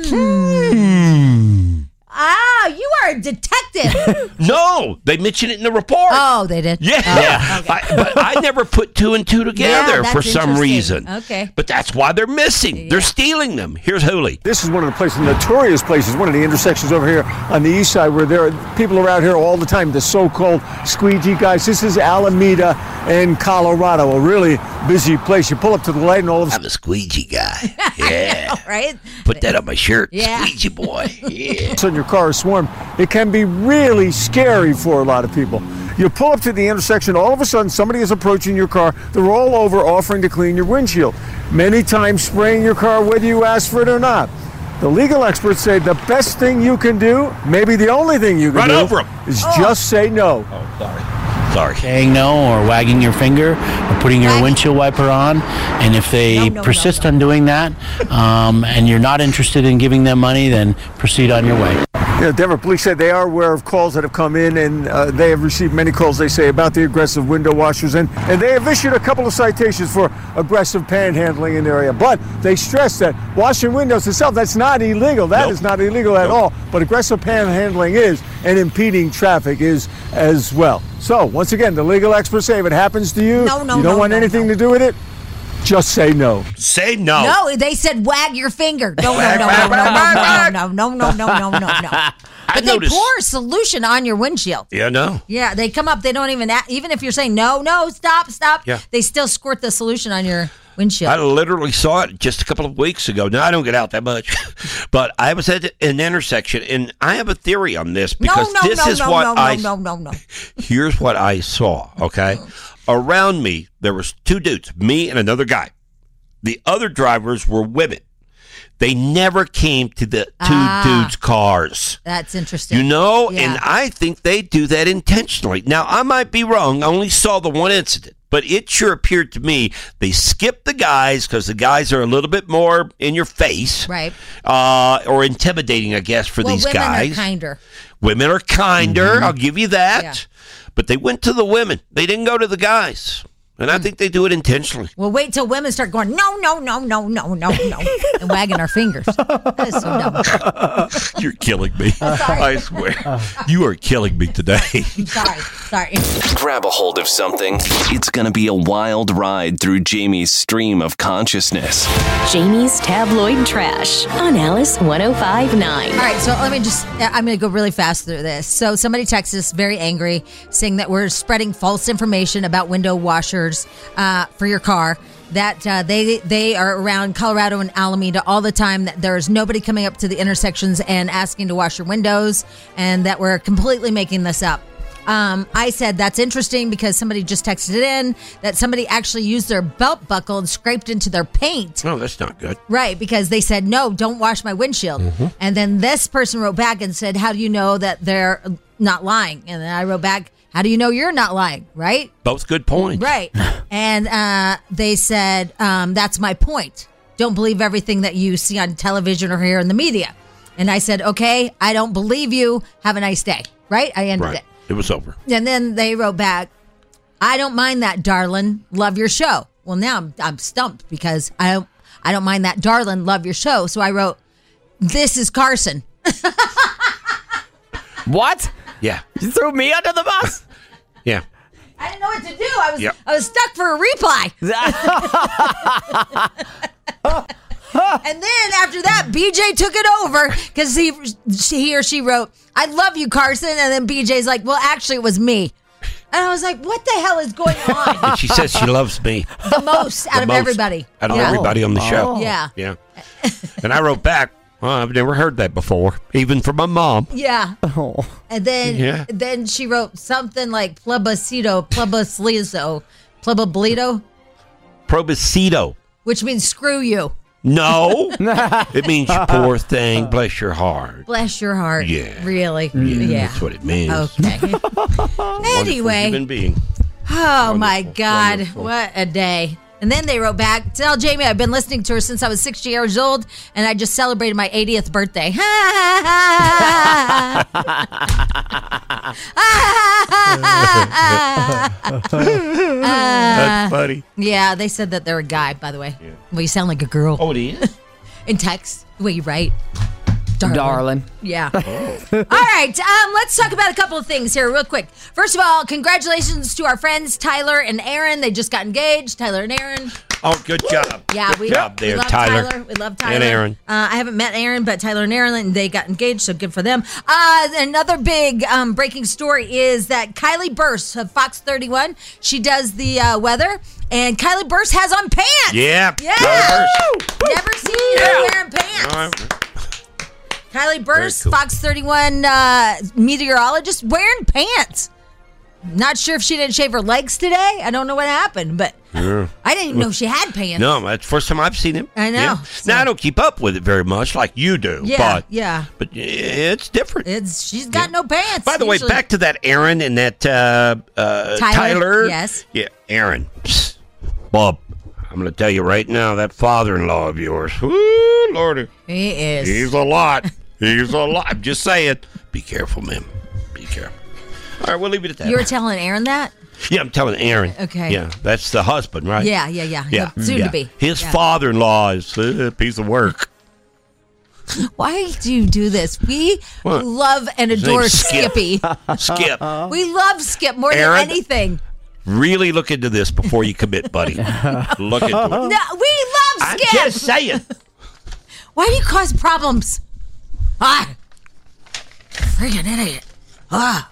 Hmm. Ah, you are a detective. No, they mentioned it in the report. Oh, they did. Yeah, Oh, okay. I, but I never put two and two together Yeah, for that's some interesting. reason. Okay. But that's why they're missing. They're stealing them. Here's Hooley. This is one of the places, notorious places, one of the intersections over here on the east side where there are people around here all the time, the so-called squeegee guys. This is Alameda in Colorado, a really busy place. You pull up to the light and all of a I'm a squeegee guy. Yeah. right? Put that on my shirt. Yeah. Squeegee boy. Yeah. sudden your car is swarmed. It can be really scary for a lot of people. You pull up to the intersection, all of a sudden somebody is approaching your car. They're all over offering to clean your windshield. Many times spraying your car whether you ask for it or not. The legal experts say the best thing you can do, maybe the only thing you can Run do, over 'em. is just say no. Oh, sorry. Sorry. Saying no or wagging your finger or putting your windshield wiper on. And if they No, no, persist on doing that um, and you're not interested in giving them money, then proceed on your way. You know, Denver police say they are aware of calls that have come in, and uh, they have received many calls, they say, about the aggressive window washers, and, and they have issued a couple of citations for aggressive panhandling in the area. But they stress that washing windows itself, that's not illegal. That Nope. is not illegal at all. But aggressive panhandling is, and impeding traffic is as well. So, once again, the legal experts say if it happens to you, No, no, you don't no, want no, anything no. to do with it, just say no. Say no. No, they said wag your finger. No, no, no, no, no, no, no, no, no, no, no, no, no. But they noticed- pour a solution on your windshield. Yeah, no. Yeah, they come up. They don't even, a- even if you're saying no, no, stop, stop. Yeah. They still squirt the solution on your windshield. I literally saw it just a couple of weeks ago. Now, I don't get out that much, but I was at an intersection, and I have a theory on this no, because no, this no, is no, what no, I. no, no, no, no. Here's what I saw. Okay, around me there was two dudes, me and another guy. The other drivers were women. They never came to the two Ah. dudes' cars. That's interesting. You know, Yeah. and I think they do that intentionally. Now, I might be wrong. I only saw the one incident, but it sure appeared to me they skipped the guys because the guys are a little bit more in your face, Right. Uh, or intimidating, I guess, for well, these women guys. are kinder. Women are kinder. I'll give you that. Yeah. But they went to the women. They didn't go to the guys. And I think they do it intentionally. Well, wait till women start going, no, no, no, no, no, no, no, and wagging our fingers. That is so dumb. You're killing me. I swear. You are killing me today. Sorry, sorry. Grab a hold of something. It's going to be a wild ride through Jamie's stream of consciousness. Jamie's Tabloid Trash on Alice one oh five point nine. All right, so let me just, I'm going to go really fast through this. So somebody texted us very angry saying that we're spreading false information about window washers sensors uh, for your car. That uh, they they are around Colorado and Alameda all the time. That there's nobody coming up to the intersections and asking to wash your windows, and that we're completely making this up. Um, I said that's interesting because somebody just texted it in that somebody actually used their belt buckle and scraped into their paint. Oh, that's not good. Right, because they said, no, don't wash my windshield. Mm-hmm. And then this person wrote back and said, how do you know that they're not lying? And then I wrote back, how do you know you're not lying, right? Both good points. Right. And uh, they said, um, that's my point. Don't believe everything that you see on television or hear in the media. And I said, okay, I don't believe you. Have a nice day. Right? I ended Right. it. It was over. And then they wrote back, I don't mind that, darling. Love your show. Well, now I'm, I'm stumped because I don't, I don't mind that, darling. Love your show. So I wrote, this is Carson. What? Yeah. You threw me under the bus? Yeah. I didn't know what to do. I was Yep. I was stuck for a reply. And then after that, B J took it over because he, he or she wrote, I love you, Carson. And then B J's like, well, actually, it was me. And I was like, what the hell is going on? And she says she loves me. The most out The of most everybody. Out of Yeah. everybody on the show. Oh. Yeah. Yeah. And I wrote back, well, I've never heard that before, even from my mom. Yeah. Oh. And then Yeah. then she wrote something like plebiscito, plebiscito, plebiblito, Proboscito. which means screw you. No. It means you poor thing. Bless your heart. Bless your heart. Yeah. Really? Yeah, Yeah. That's what it means. Okay. Wonderful Anyway. human being. Oh my Wonderful, God. wonderful. What a day. And then they wrote back, tell Jamie I've been listening to her since I was six years old and I just celebrated my eightieth birthday. That's funny. Yeah, they said that they're a guy, by the way. Well, you sound like a girl. Oh, it is? In text, the way you write. Darling. Darling. Yeah. All right. Um, let's talk about a couple of things here real quick. First of all, congratulations to our friends Tyler and Aaron. They just got engaged. Tyler and Aaron. Oh, good job. Yeah, good we, job we there, love Tyler. Tyler. We love Tyler. And Aaron. Uh, I haven't met Aaron, but Tyler and Aaron, they got engaged, so good for them. Uh, another big um, breaking story is that Kylie Burse of Fox thirty-one, she does the uh, weather, and Kylie Burse has on pants. Yeah. Yeah. Kylie Burse. Never seen her wearing pants. All right. Kylie Burse, cool. Fox thirty-one uh, meteorologist, wearing pants. Not sure if she didn't shave her legs today. I don't know what happened, but Yeah. I didn't even know she had pants. No, that's the first time I've seen him. I know. Yeah. So- Now, I don't keep up with it very much like you do. Yeah, But, yeah. but it's different. It's she's got no pants. By the way, usually. back to that Aaron and that uh, uh, Tyler, Tyler. yes. Yeah, Aaron. Psst. Bob, I'm going to tell you right now, that father-in-law of yours, whoo, Lordy. He is. He's a lot. He's a lot. I'm just saying. Be careful, man. Be careful. All right, we'll leave it at that. You were telling Aaron that? Yeah, I'm telling Aaron. Okay. Yeah, that's the husband, right? Yeah, yeah, yeah. Yeah. Soon yeah. to be. His Yeah. father-in-law is a piece of work. Why do you do this? We What? love and His adore name's Skip. Skippy. Skip. We love Skip more Aaron? than anything. Really look into this before you commit, buddy. Look into it. No, we love I'm Skip. just saying. Why do you cause problems? Ah, freaking idiot. Ah.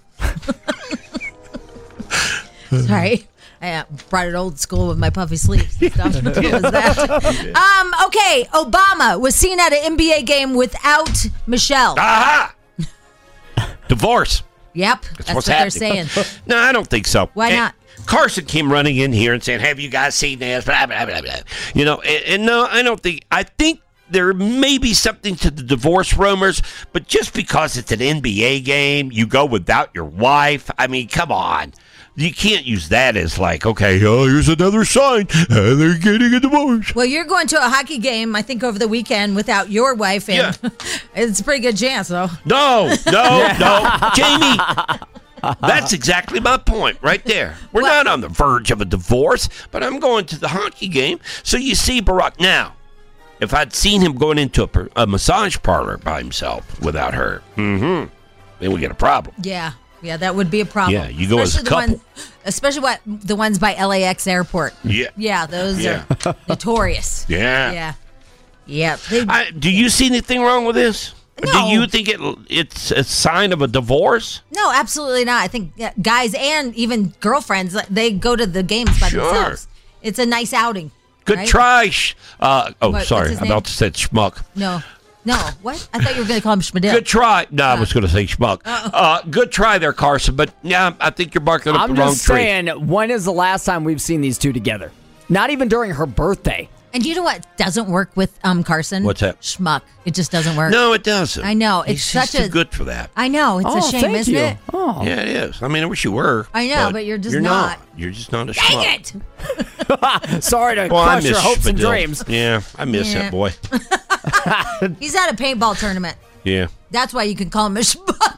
Sorry. I uh, brought it old school with my puffy sleeves and stuff. What was that? Um, okay, Obama was seen at an N B A game without Michelle. Aha! Divorce. Yep, that's, That's what what's they're happening. saying. No, I don't think so. Why And not? Carson came running in here and saying, "Have you guys seen this?" Blah, blah, blah, blah. You know, and, and no, I don't think. I think there may be something to the divorce rumors, but just because it's an N B A game, you go without your wife. I mean, come on. You can't use that as like, okay, oh, here's another sign. Uh, they're getting a divorce. Well, you're going to a hockey game, I think, over the weekend without your wife, and it's a pretty good chance, though. No, no, no, Jamie. That's exactly my point right there. We're not on the verge of a divorce, but I'm going to the hockey game. So you see Barack. Now, if I'd seen him going into a, per- a massage parlor by himself without her, mm-hmm, then we get a problem. Yeah, yeah, that would be a problem. Yeah, you go as a Especially the couple. ones- especially what the ones by L A X Airport. Yeah. Yeah, those Yeah. are notorious. Yeah. Yeah. Yeah. They- I, do you see anything wrong with this? No. Do you think it it's a sign of a divorce? No, absolutely not. I think uh, guys and even girlfriends, like, they go to the games by Sure. themselves. It's a nice outing. Good right? try. Sh- Uh, oh, What- what's sorry. his I name? about to say schmuck. No. No. What? I thought you were going to call him Schmidl. Good try. No, I was going to say schmuck. Uh-oh. Uh, good try there, Carson. But yeah, I think you're barking up I'm the wrong just tree. saying, when is the last time we've seen these two together? Not even during her birthday. And you know what doesn't work with um Carson? What's that? Schmuck. It just doesn't work. No, it doesn't. I know. It's He's, such he's a too good for that. I know. It's Oh, a shame, thank isn't you. it? Oh. Yeah, it is. I mean, I wish you were. I know, but you're just you're not. You're just not a Dang schmuck. it! Sorry to Well, I crush your miss hopes and Schmidl. dreams. Yeah, I miss Yeah. that boy. He's at a paintball tournament. Yeah. That's why you can call him a schmuck.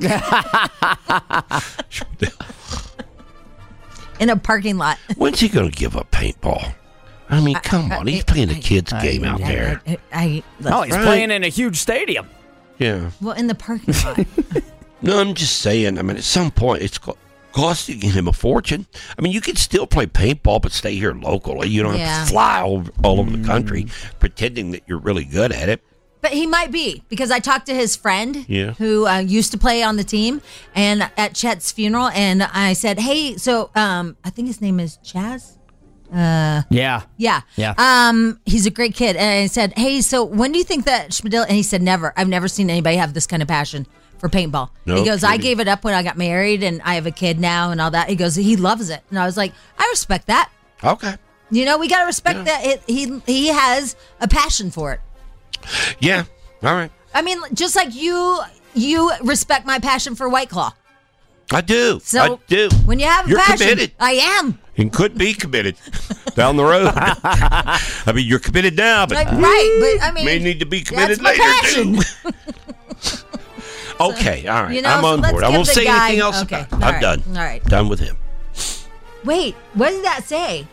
In a parking lot. When's he going to give up paintball? I mean, come on. He's playing a kid's game out there. I, I, Oh, he's Right. playing in a huge stadium. Yeah. well, in the parking lot. No, I'm just saying. I mean, at some point, it's co- costing him a fortune. I mean, you can still play paintball, but stay here locally. You don't Yeah. have to fly all over, all over the country pretending that you're really good at it. But he might be, because I talked to his friend Yeah. who uh, used to play on the team and at Chet's funeral, and I said, hey, so um, I think his name is Chaz? Uh, Yeah. yeah. Yeah. Um, he's a great kid. And I said, hey, so when do you think that Schmidl, and he said, never. I've never seen anybody have this kind of passion for paintball. No he goes, I kidding. gave it up when I got married, and I have a kid now and all that. He goes, he loves it. And I was like, I respect that. Okay. You know, we got to respect that it, he he has a passion for it. Yeah. All right. I mean, just like you, you respect my passion for White Claw. I do. So I do. when you have a You're passion, committed. I am. And could be committed down the road. I mean, you're committed now, but Like, right, but I mean, may need to be committed that's my later, passion. too. Okay, all right. You know, I'm so on let's board. I give won't the say guy- anything else okay, about it. all I'm right, done. all right. Done with him. Wait, what did that say?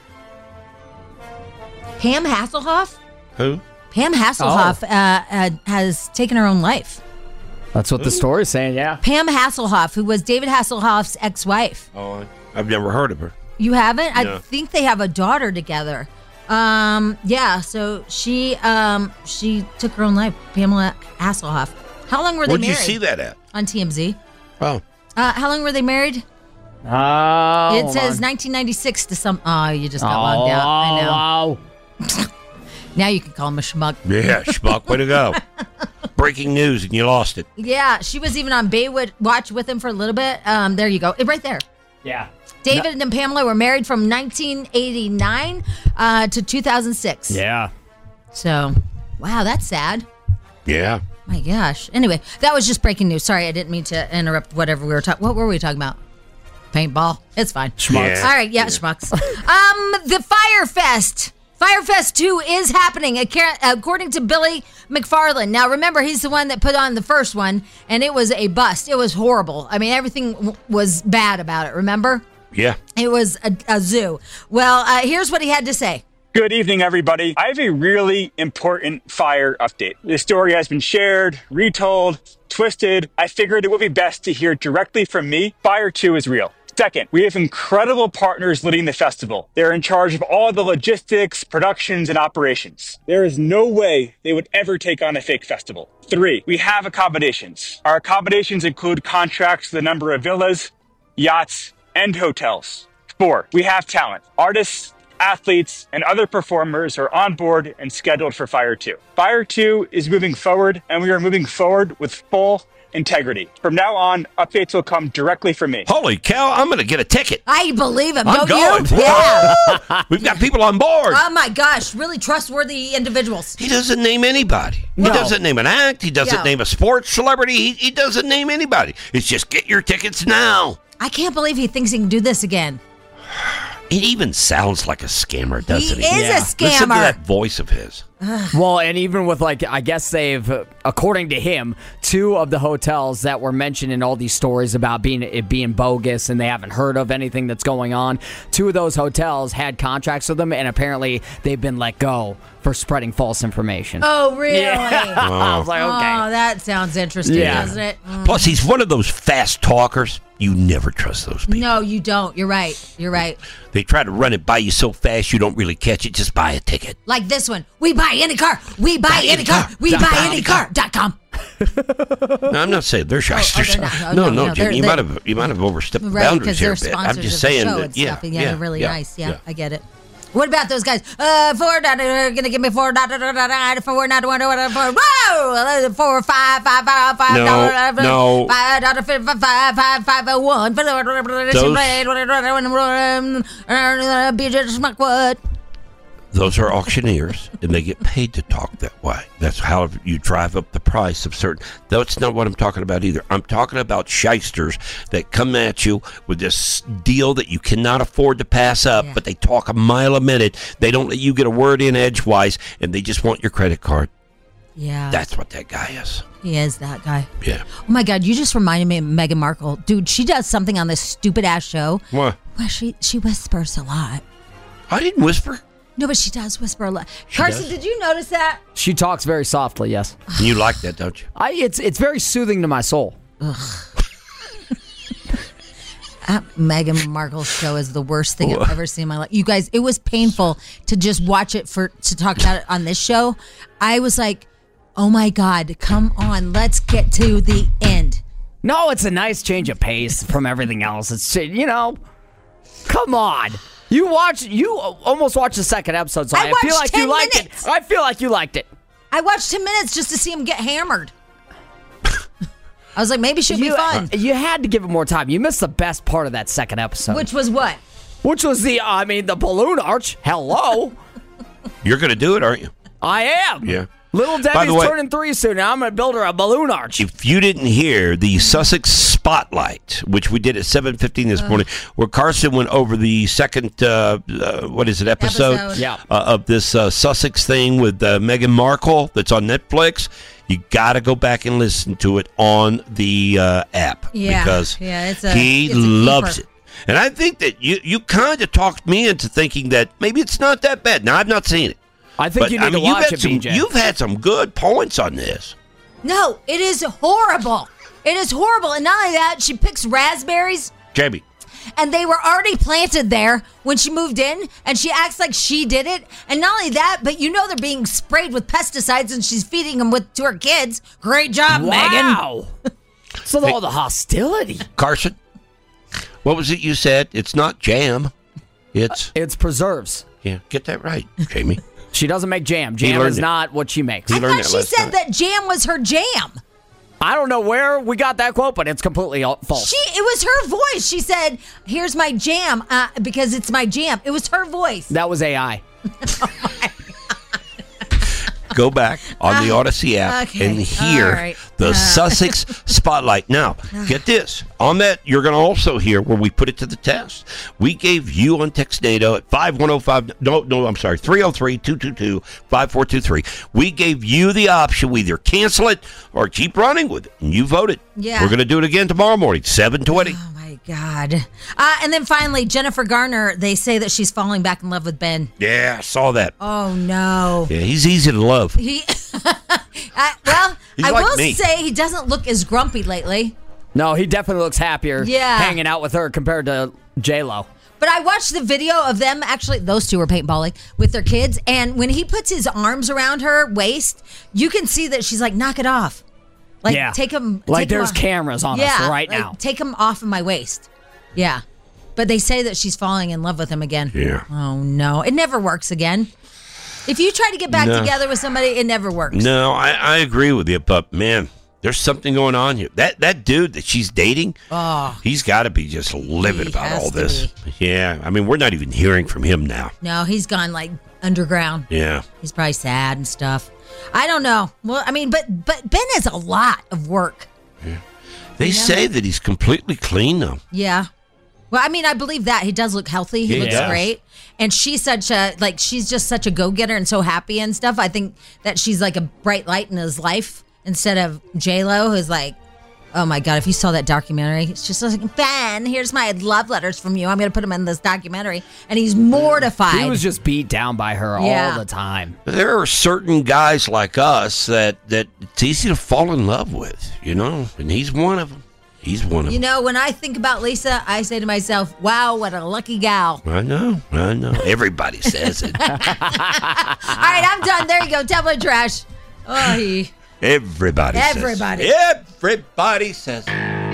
Pam Hasselhoff? Who? Pam Hasselhoff Oh. uh, uh, has taken her own life. That's what the story's saying, yeah. Pam Hasselhoff, who was David Hasselhoff's ex-wife. Oh, I've never heard of her. You haven't? No. I think they have a daughter together. Um, yeah, so she um, she took her own life, Pamela Hasselhoff. How long were they Where'd you married? see that at? On T M Z. Oh. Uh, how long were they married? Oh, it says on. nineteen ninety-six to some. Oh, you just got logged out. I know. Wow. Now you can call him a schmuck. Yeah, schmuck. Way to go. Breaking news, and you lost it. Yeah, she was even on Baywatch with him for a little bit. Um, there you go, right there. Yeah. David and Pamela were married from nineteen eighty-nine uh, to two thousand six. Yeah. So, wow, that's sad. Yeah. My gosh. Anyway, that was just breaking news. Sorry, I didn't mean to interrupt whatever we were talking. What were we talking about? Paintball. It's fine. Schmucks. All right, yeah, schmucks. um, the Fire Fest. Fire Fest two is happening, ac- according to Billy McFarland. Now, remember, he's the one that put on the first one, and it was a bust. It was horrible. I mean, everything w- was bad about it, remember? Yeah. It was a, a zoo. Well, uh, here's what he had to say. Good evening, everybody. I have a really important fire update. This story has been shared, retold, twisted. I figured it would be best to hear directly from me. Fire two is real. Second, we have incredible partners leading the festival. They're in charge of all the logistics, productions, and operations. There is no way they would ever take on a fake festival. Three, we have accommodations. Our accommodations include contracts for the number of villas, yachts, and hotels. Four, we have talent. Artists, athletes, and other performers are on board and scheduled for Fire two. Fire two is moving forward, and we are moving forward with full integrity. From now on, updates will come directly from me. Holy cow, I'm going to get a ticket. I believe him, I'm don't going. you? Yeah. We've got people on board. Oh, my gosh. Really trustworthy individuals. He doesn't name anybody. He No. doesn't name an act. He doesn't No. name a sports celebrity. He, he doesn't name anybody. It's just get your tickets now. I can't believe he thinks he can do this again. It even sounds like a scammer, doesn't he? He is a Listen to scammer. that voice of his. Well, and even with, like, I guess they've, uh, according to him, two of the hotels that were mentioned in all these stories about being it being bogus and they haven't heard of anything that's going on, two of those hotels had contracts with them, and apparently they've been let go for spreading false information. Oh, really? Yeah. I was like, okay. Oh, that sounds interesting, Yeah. doesn't it? Mm. Plus, he's one of those fast talkers. You never trust those people. No, you don't. You're right. You're right. They try to run it by you so fast you don't really catch it. Just buy a ticket. Like this one. We buy any car. We buy, Buy any any car. car. We Dot buy com. any car. Dot com. No, I'm not saying they're shysters. oh, they're not. Oh, no, no, no, no, Jim, they're- you they're- might have you might have overstepped the Right, boundaries because here they're a bit. I'm sponsors just of saying the show that. and Yeah, stuff. And yeah, yeah, they're really yeah, nice. Yeah, yeah. I get it. What about those guys? Uh, four, da, da, da, gonna give me four, da, da, da, da, da, four, da, da, da, da, da, four, whoa, four, five, five, five, five, No, dollar, no. five, dollar, five, five, five, five, oh, one, Those- B J Smuckwood. Those are auctioneers, and they get paid to talk that way. That's how you drive up the price of certain. That's not what I'm talking about either. I'm talking about shysters that come at you with this deal that you cannot afford to pass up, but they talk a mile a minute. They don't let you get a word in edgewise, and they just want your credit card. Yeah. That's what that guy is. He is that guy. Yeah. Oh my God, you just reminded me of Meghan Markle. Dude, she does something on this stupid ass show What? where she, she whispers a lot. I didn't whisper. No, but she does whisper a lot. She Carson, does? did you notice that? She talks very softly, yes. And you like that, don't you? I it's it's very soothing to my soul. Ugh. Uh, Meghan Markle's show is the worst thing I've ever seen in my life. You guys, it was painful to just watch it for to talk about it on this show. I was like, oh my God, come on, let's get to the end. No, it's a nice change of pace from everything else. It's, you know, come on. You watch, you almost watched the second episode, so I I, feel watched like ten you liked minutes. it. I feel like you liked it. I watched ten minutes just to see him get hammered. I was like, maybe it should you, be fun. You had to give it more time. You missed the best part of that second episode. Which was what? Which was the, I mean, the balloon arch. Hello. You're going to do it, aren't you? I am. Yeah. Little By the Debbie's way- turning three soon. Now I'm going to build her a balloon arch. If you didn't hear the Sussex Spotlight, which we did at seven fifteen this morning, where Carson went over the second, uh, uh, what is it, episode, Episode. Yeah. uh, of this uh, Sussex thing with uh, Meghan Markle that's on Netflix, you got to go back and listen to it on the uh, app. Yeah. Because Yeah, it's a- he it's a loves keeper. it. And I think that you, you kind of talked me into thinking that maybe it's not that bad. Now, I've not seen it. I think But, you need I mean, to you've watch had it, some, B J. You've had some good points on this. No, it is horrible. It is horrible. And not only that, she picks raspberries, Jamie. and they were already planted there when she moved in, and she acts like she did it. And not only that, but you know they're being sprayed with pesticides, and she's feeding them with to her kids. Great job, Megan. Wow. So all the hostility. Carson, what was it you said? It's not jam. It's It's preserves. yeah. Get that right, Jamie. She doesn't make jam. He Jam learned is it. not what she makes. He I learned thought that she last said night. that jam was her jam. I don't know where we got that quote, but it's completely all- false. She, it was her voice. She said, "Here's my jam," uh, because it's my jam. It was her voice. That was A I. Go back on the Odyssey app Okay. and hear All right. the Uh. Sussex Spotlight. Now, get this. On that, you're going to also hear where we put it to the test. We gave you on Textnado at five one oh five, no, no, I'm sorry, three oh three, two two two, five four two three. We gave you the option. We either cancel it or keep running with it. And you voted. Yeah. We're going to do it again tomorrow morning, seven twenty. Oh my God. Uh, and then finally, Jennifer Garner. They say that she's falling back in love with Ben. Yeah, I saw that. Oh no. Yeah, he's easy to love. He. uh, well, He's I like will me. say he doesn't look as grumpy lately. No, he definitely looks happier Yeah. hanging out with her compared to J-Lo. But I watched the video of them, actually, those two were paintballing with their kids. And when he puts his arms around her waist, you can see that she's like, knock it off. Like, Yeah. take him. Like take him there's off. cameras on us yeah, right like, now. Take him off of my waist. Yeah. But they say that she's falling in love with him again. Yeah. Oh, no. It never works again. If you try to get back No. together with somebody, it never works. No, I, I agree with you, but man, there's something going on here. That that dude that she's dating, Oh. he's got to be just livid He about has all to this. Yeah, I mean, we're not even hearing from him now. No, he's gone like underground. Yeah. He's probably sad and stuff. I don't know. Well, I mean, but but Ben has a lot of work. They say that he's completely clean now. Yeah. Well, I mean, I believe that. He does look healthy. He He looks does. great. And she's such a, like, she's just such a go-getter and so happy and stuff. I think that she's like a bright light in his life instead of J-Lo, who's like, oh my God, if you saw that documentary, it's just like, Ben, here's my love letters from you. I'm going to put them in this documentary. And he's mortified. He was just beat down by her Yeah. all the time. There are certain guys like us that, that it's easy to fall in love with, you know, and he's one of them. He's one of You them. know, when I think about Lisa, I say to myself, wow, what a lucky gal. I know, I know. Everybody says it. All right, I'm done. There you go. Tabloid trash. Oh, he. Everybody says. Everybody. Everybody says.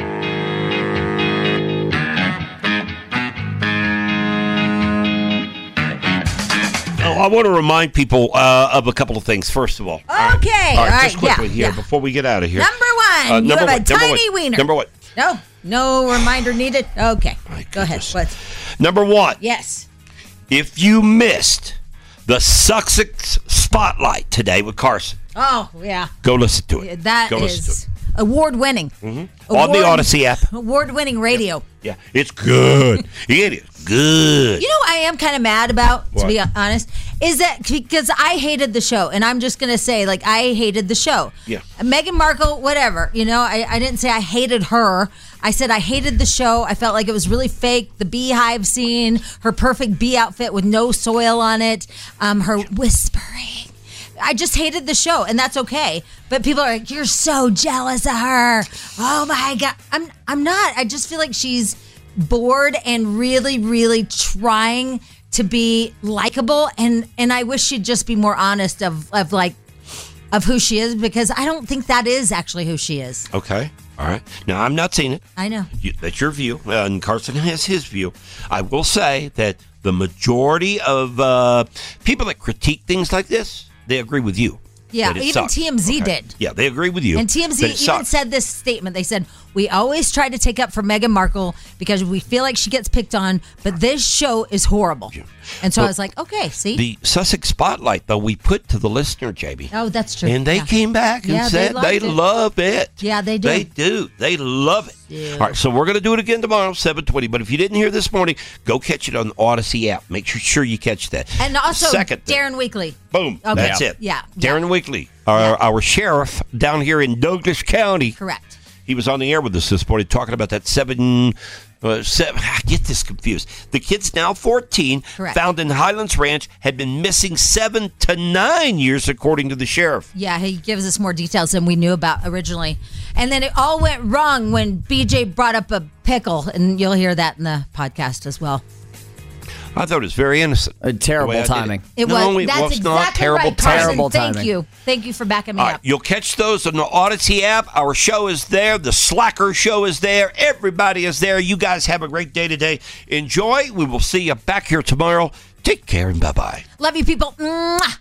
Oh, I want to remind people uh, of a couple of things. First of all, Okay. all right, All all right, right, just quickly yeah, here yeah. before we get out of here. Number one, Uh, you number have a one, number tiny one, wiener. Number one. No, no reminder needed. Okay, go ahead. What? Number one. Yes. If you missed the Sussex Spotlight today with Carson, Oh, yeah. go listen to it. That go listen to is award winning. it. Mm-hmm. On the Odyssey app. Award winning radio. Yeah, it's good. It is good. You know what I am kind of mad about, to What? be honest, is that because I hated the show, and I'm just going to say, like, I hated the show. Yeah. Meghan Markle, whatever. You know, I, I didn't say I hated her. I said I hated the show. I felt like it was really fake. The beehive scene, her perfect bee outfit with no soil on it, um, her whispering. I just hated the show, and that's okay. But people are like, "You're so jealous of her." Oh my god, I'm I'm not. I just feel like she's bored and really, really trying to be likable, and and I wish she'd just be more honest of of like of who she is, because I don't think that is actually who she is. Okay. All right. Now, I'm not saying it. I know. You, that's your view, uh, and Carson has his view. I will say that the majority of uh, people that critique things like this, they agree with you. Yeah, that it even sucks. T M Z Okay. did. Yeah, they agree with you. And T M Z that even it sucks. said this statement. They said, "We always try to take up for Meghan Markle because we feel like she gets picked on, but this show is horrible." And so But I was like, okay, see? The Sussex Spotlight, though, we put to the listener, J B. Oh, that's true. And they Yeah. came back and Yeah, they said loved they, it. love it. Yeah, they do. They do. They love it. Yeah. All right, so we're going to do it again tomorrow, seven twenty. But if you didn't hear this morning, go catch it on the Odyssey app. Make sure, sure you catch that. And also, Second thing. Darren Weekly. Boom. Okay. That's it. Yeah. Darren Weekly, our, our sheriff down here in Douglas County. Correct. He was on the air with us this morning talking about that seven, uh, seven. I get this confused. The kid's now fourteen, Correct. found in Highlands Ranch, had been missing seven to nine years, according to the sheriff. Yeah, he gives us more details than we knew about originally. And then it all went wrong when B J brought up a pickle, and you'll hear that in the podcast as well. I thought it was very innocent. Uh, terrible the way I did timing. It No, was. it That's was exactly not terrible right, Carson. Terrible Thank timing. you. Thank you for backing me All up. right, you'll catch those on the Odyssey app. Our show is there. The Slacker show is there. Everybody is there. You guys have a great day today. Enjoy. We will see you back here tomorrow. Take care and bye-bye. Love you, people. Mwah.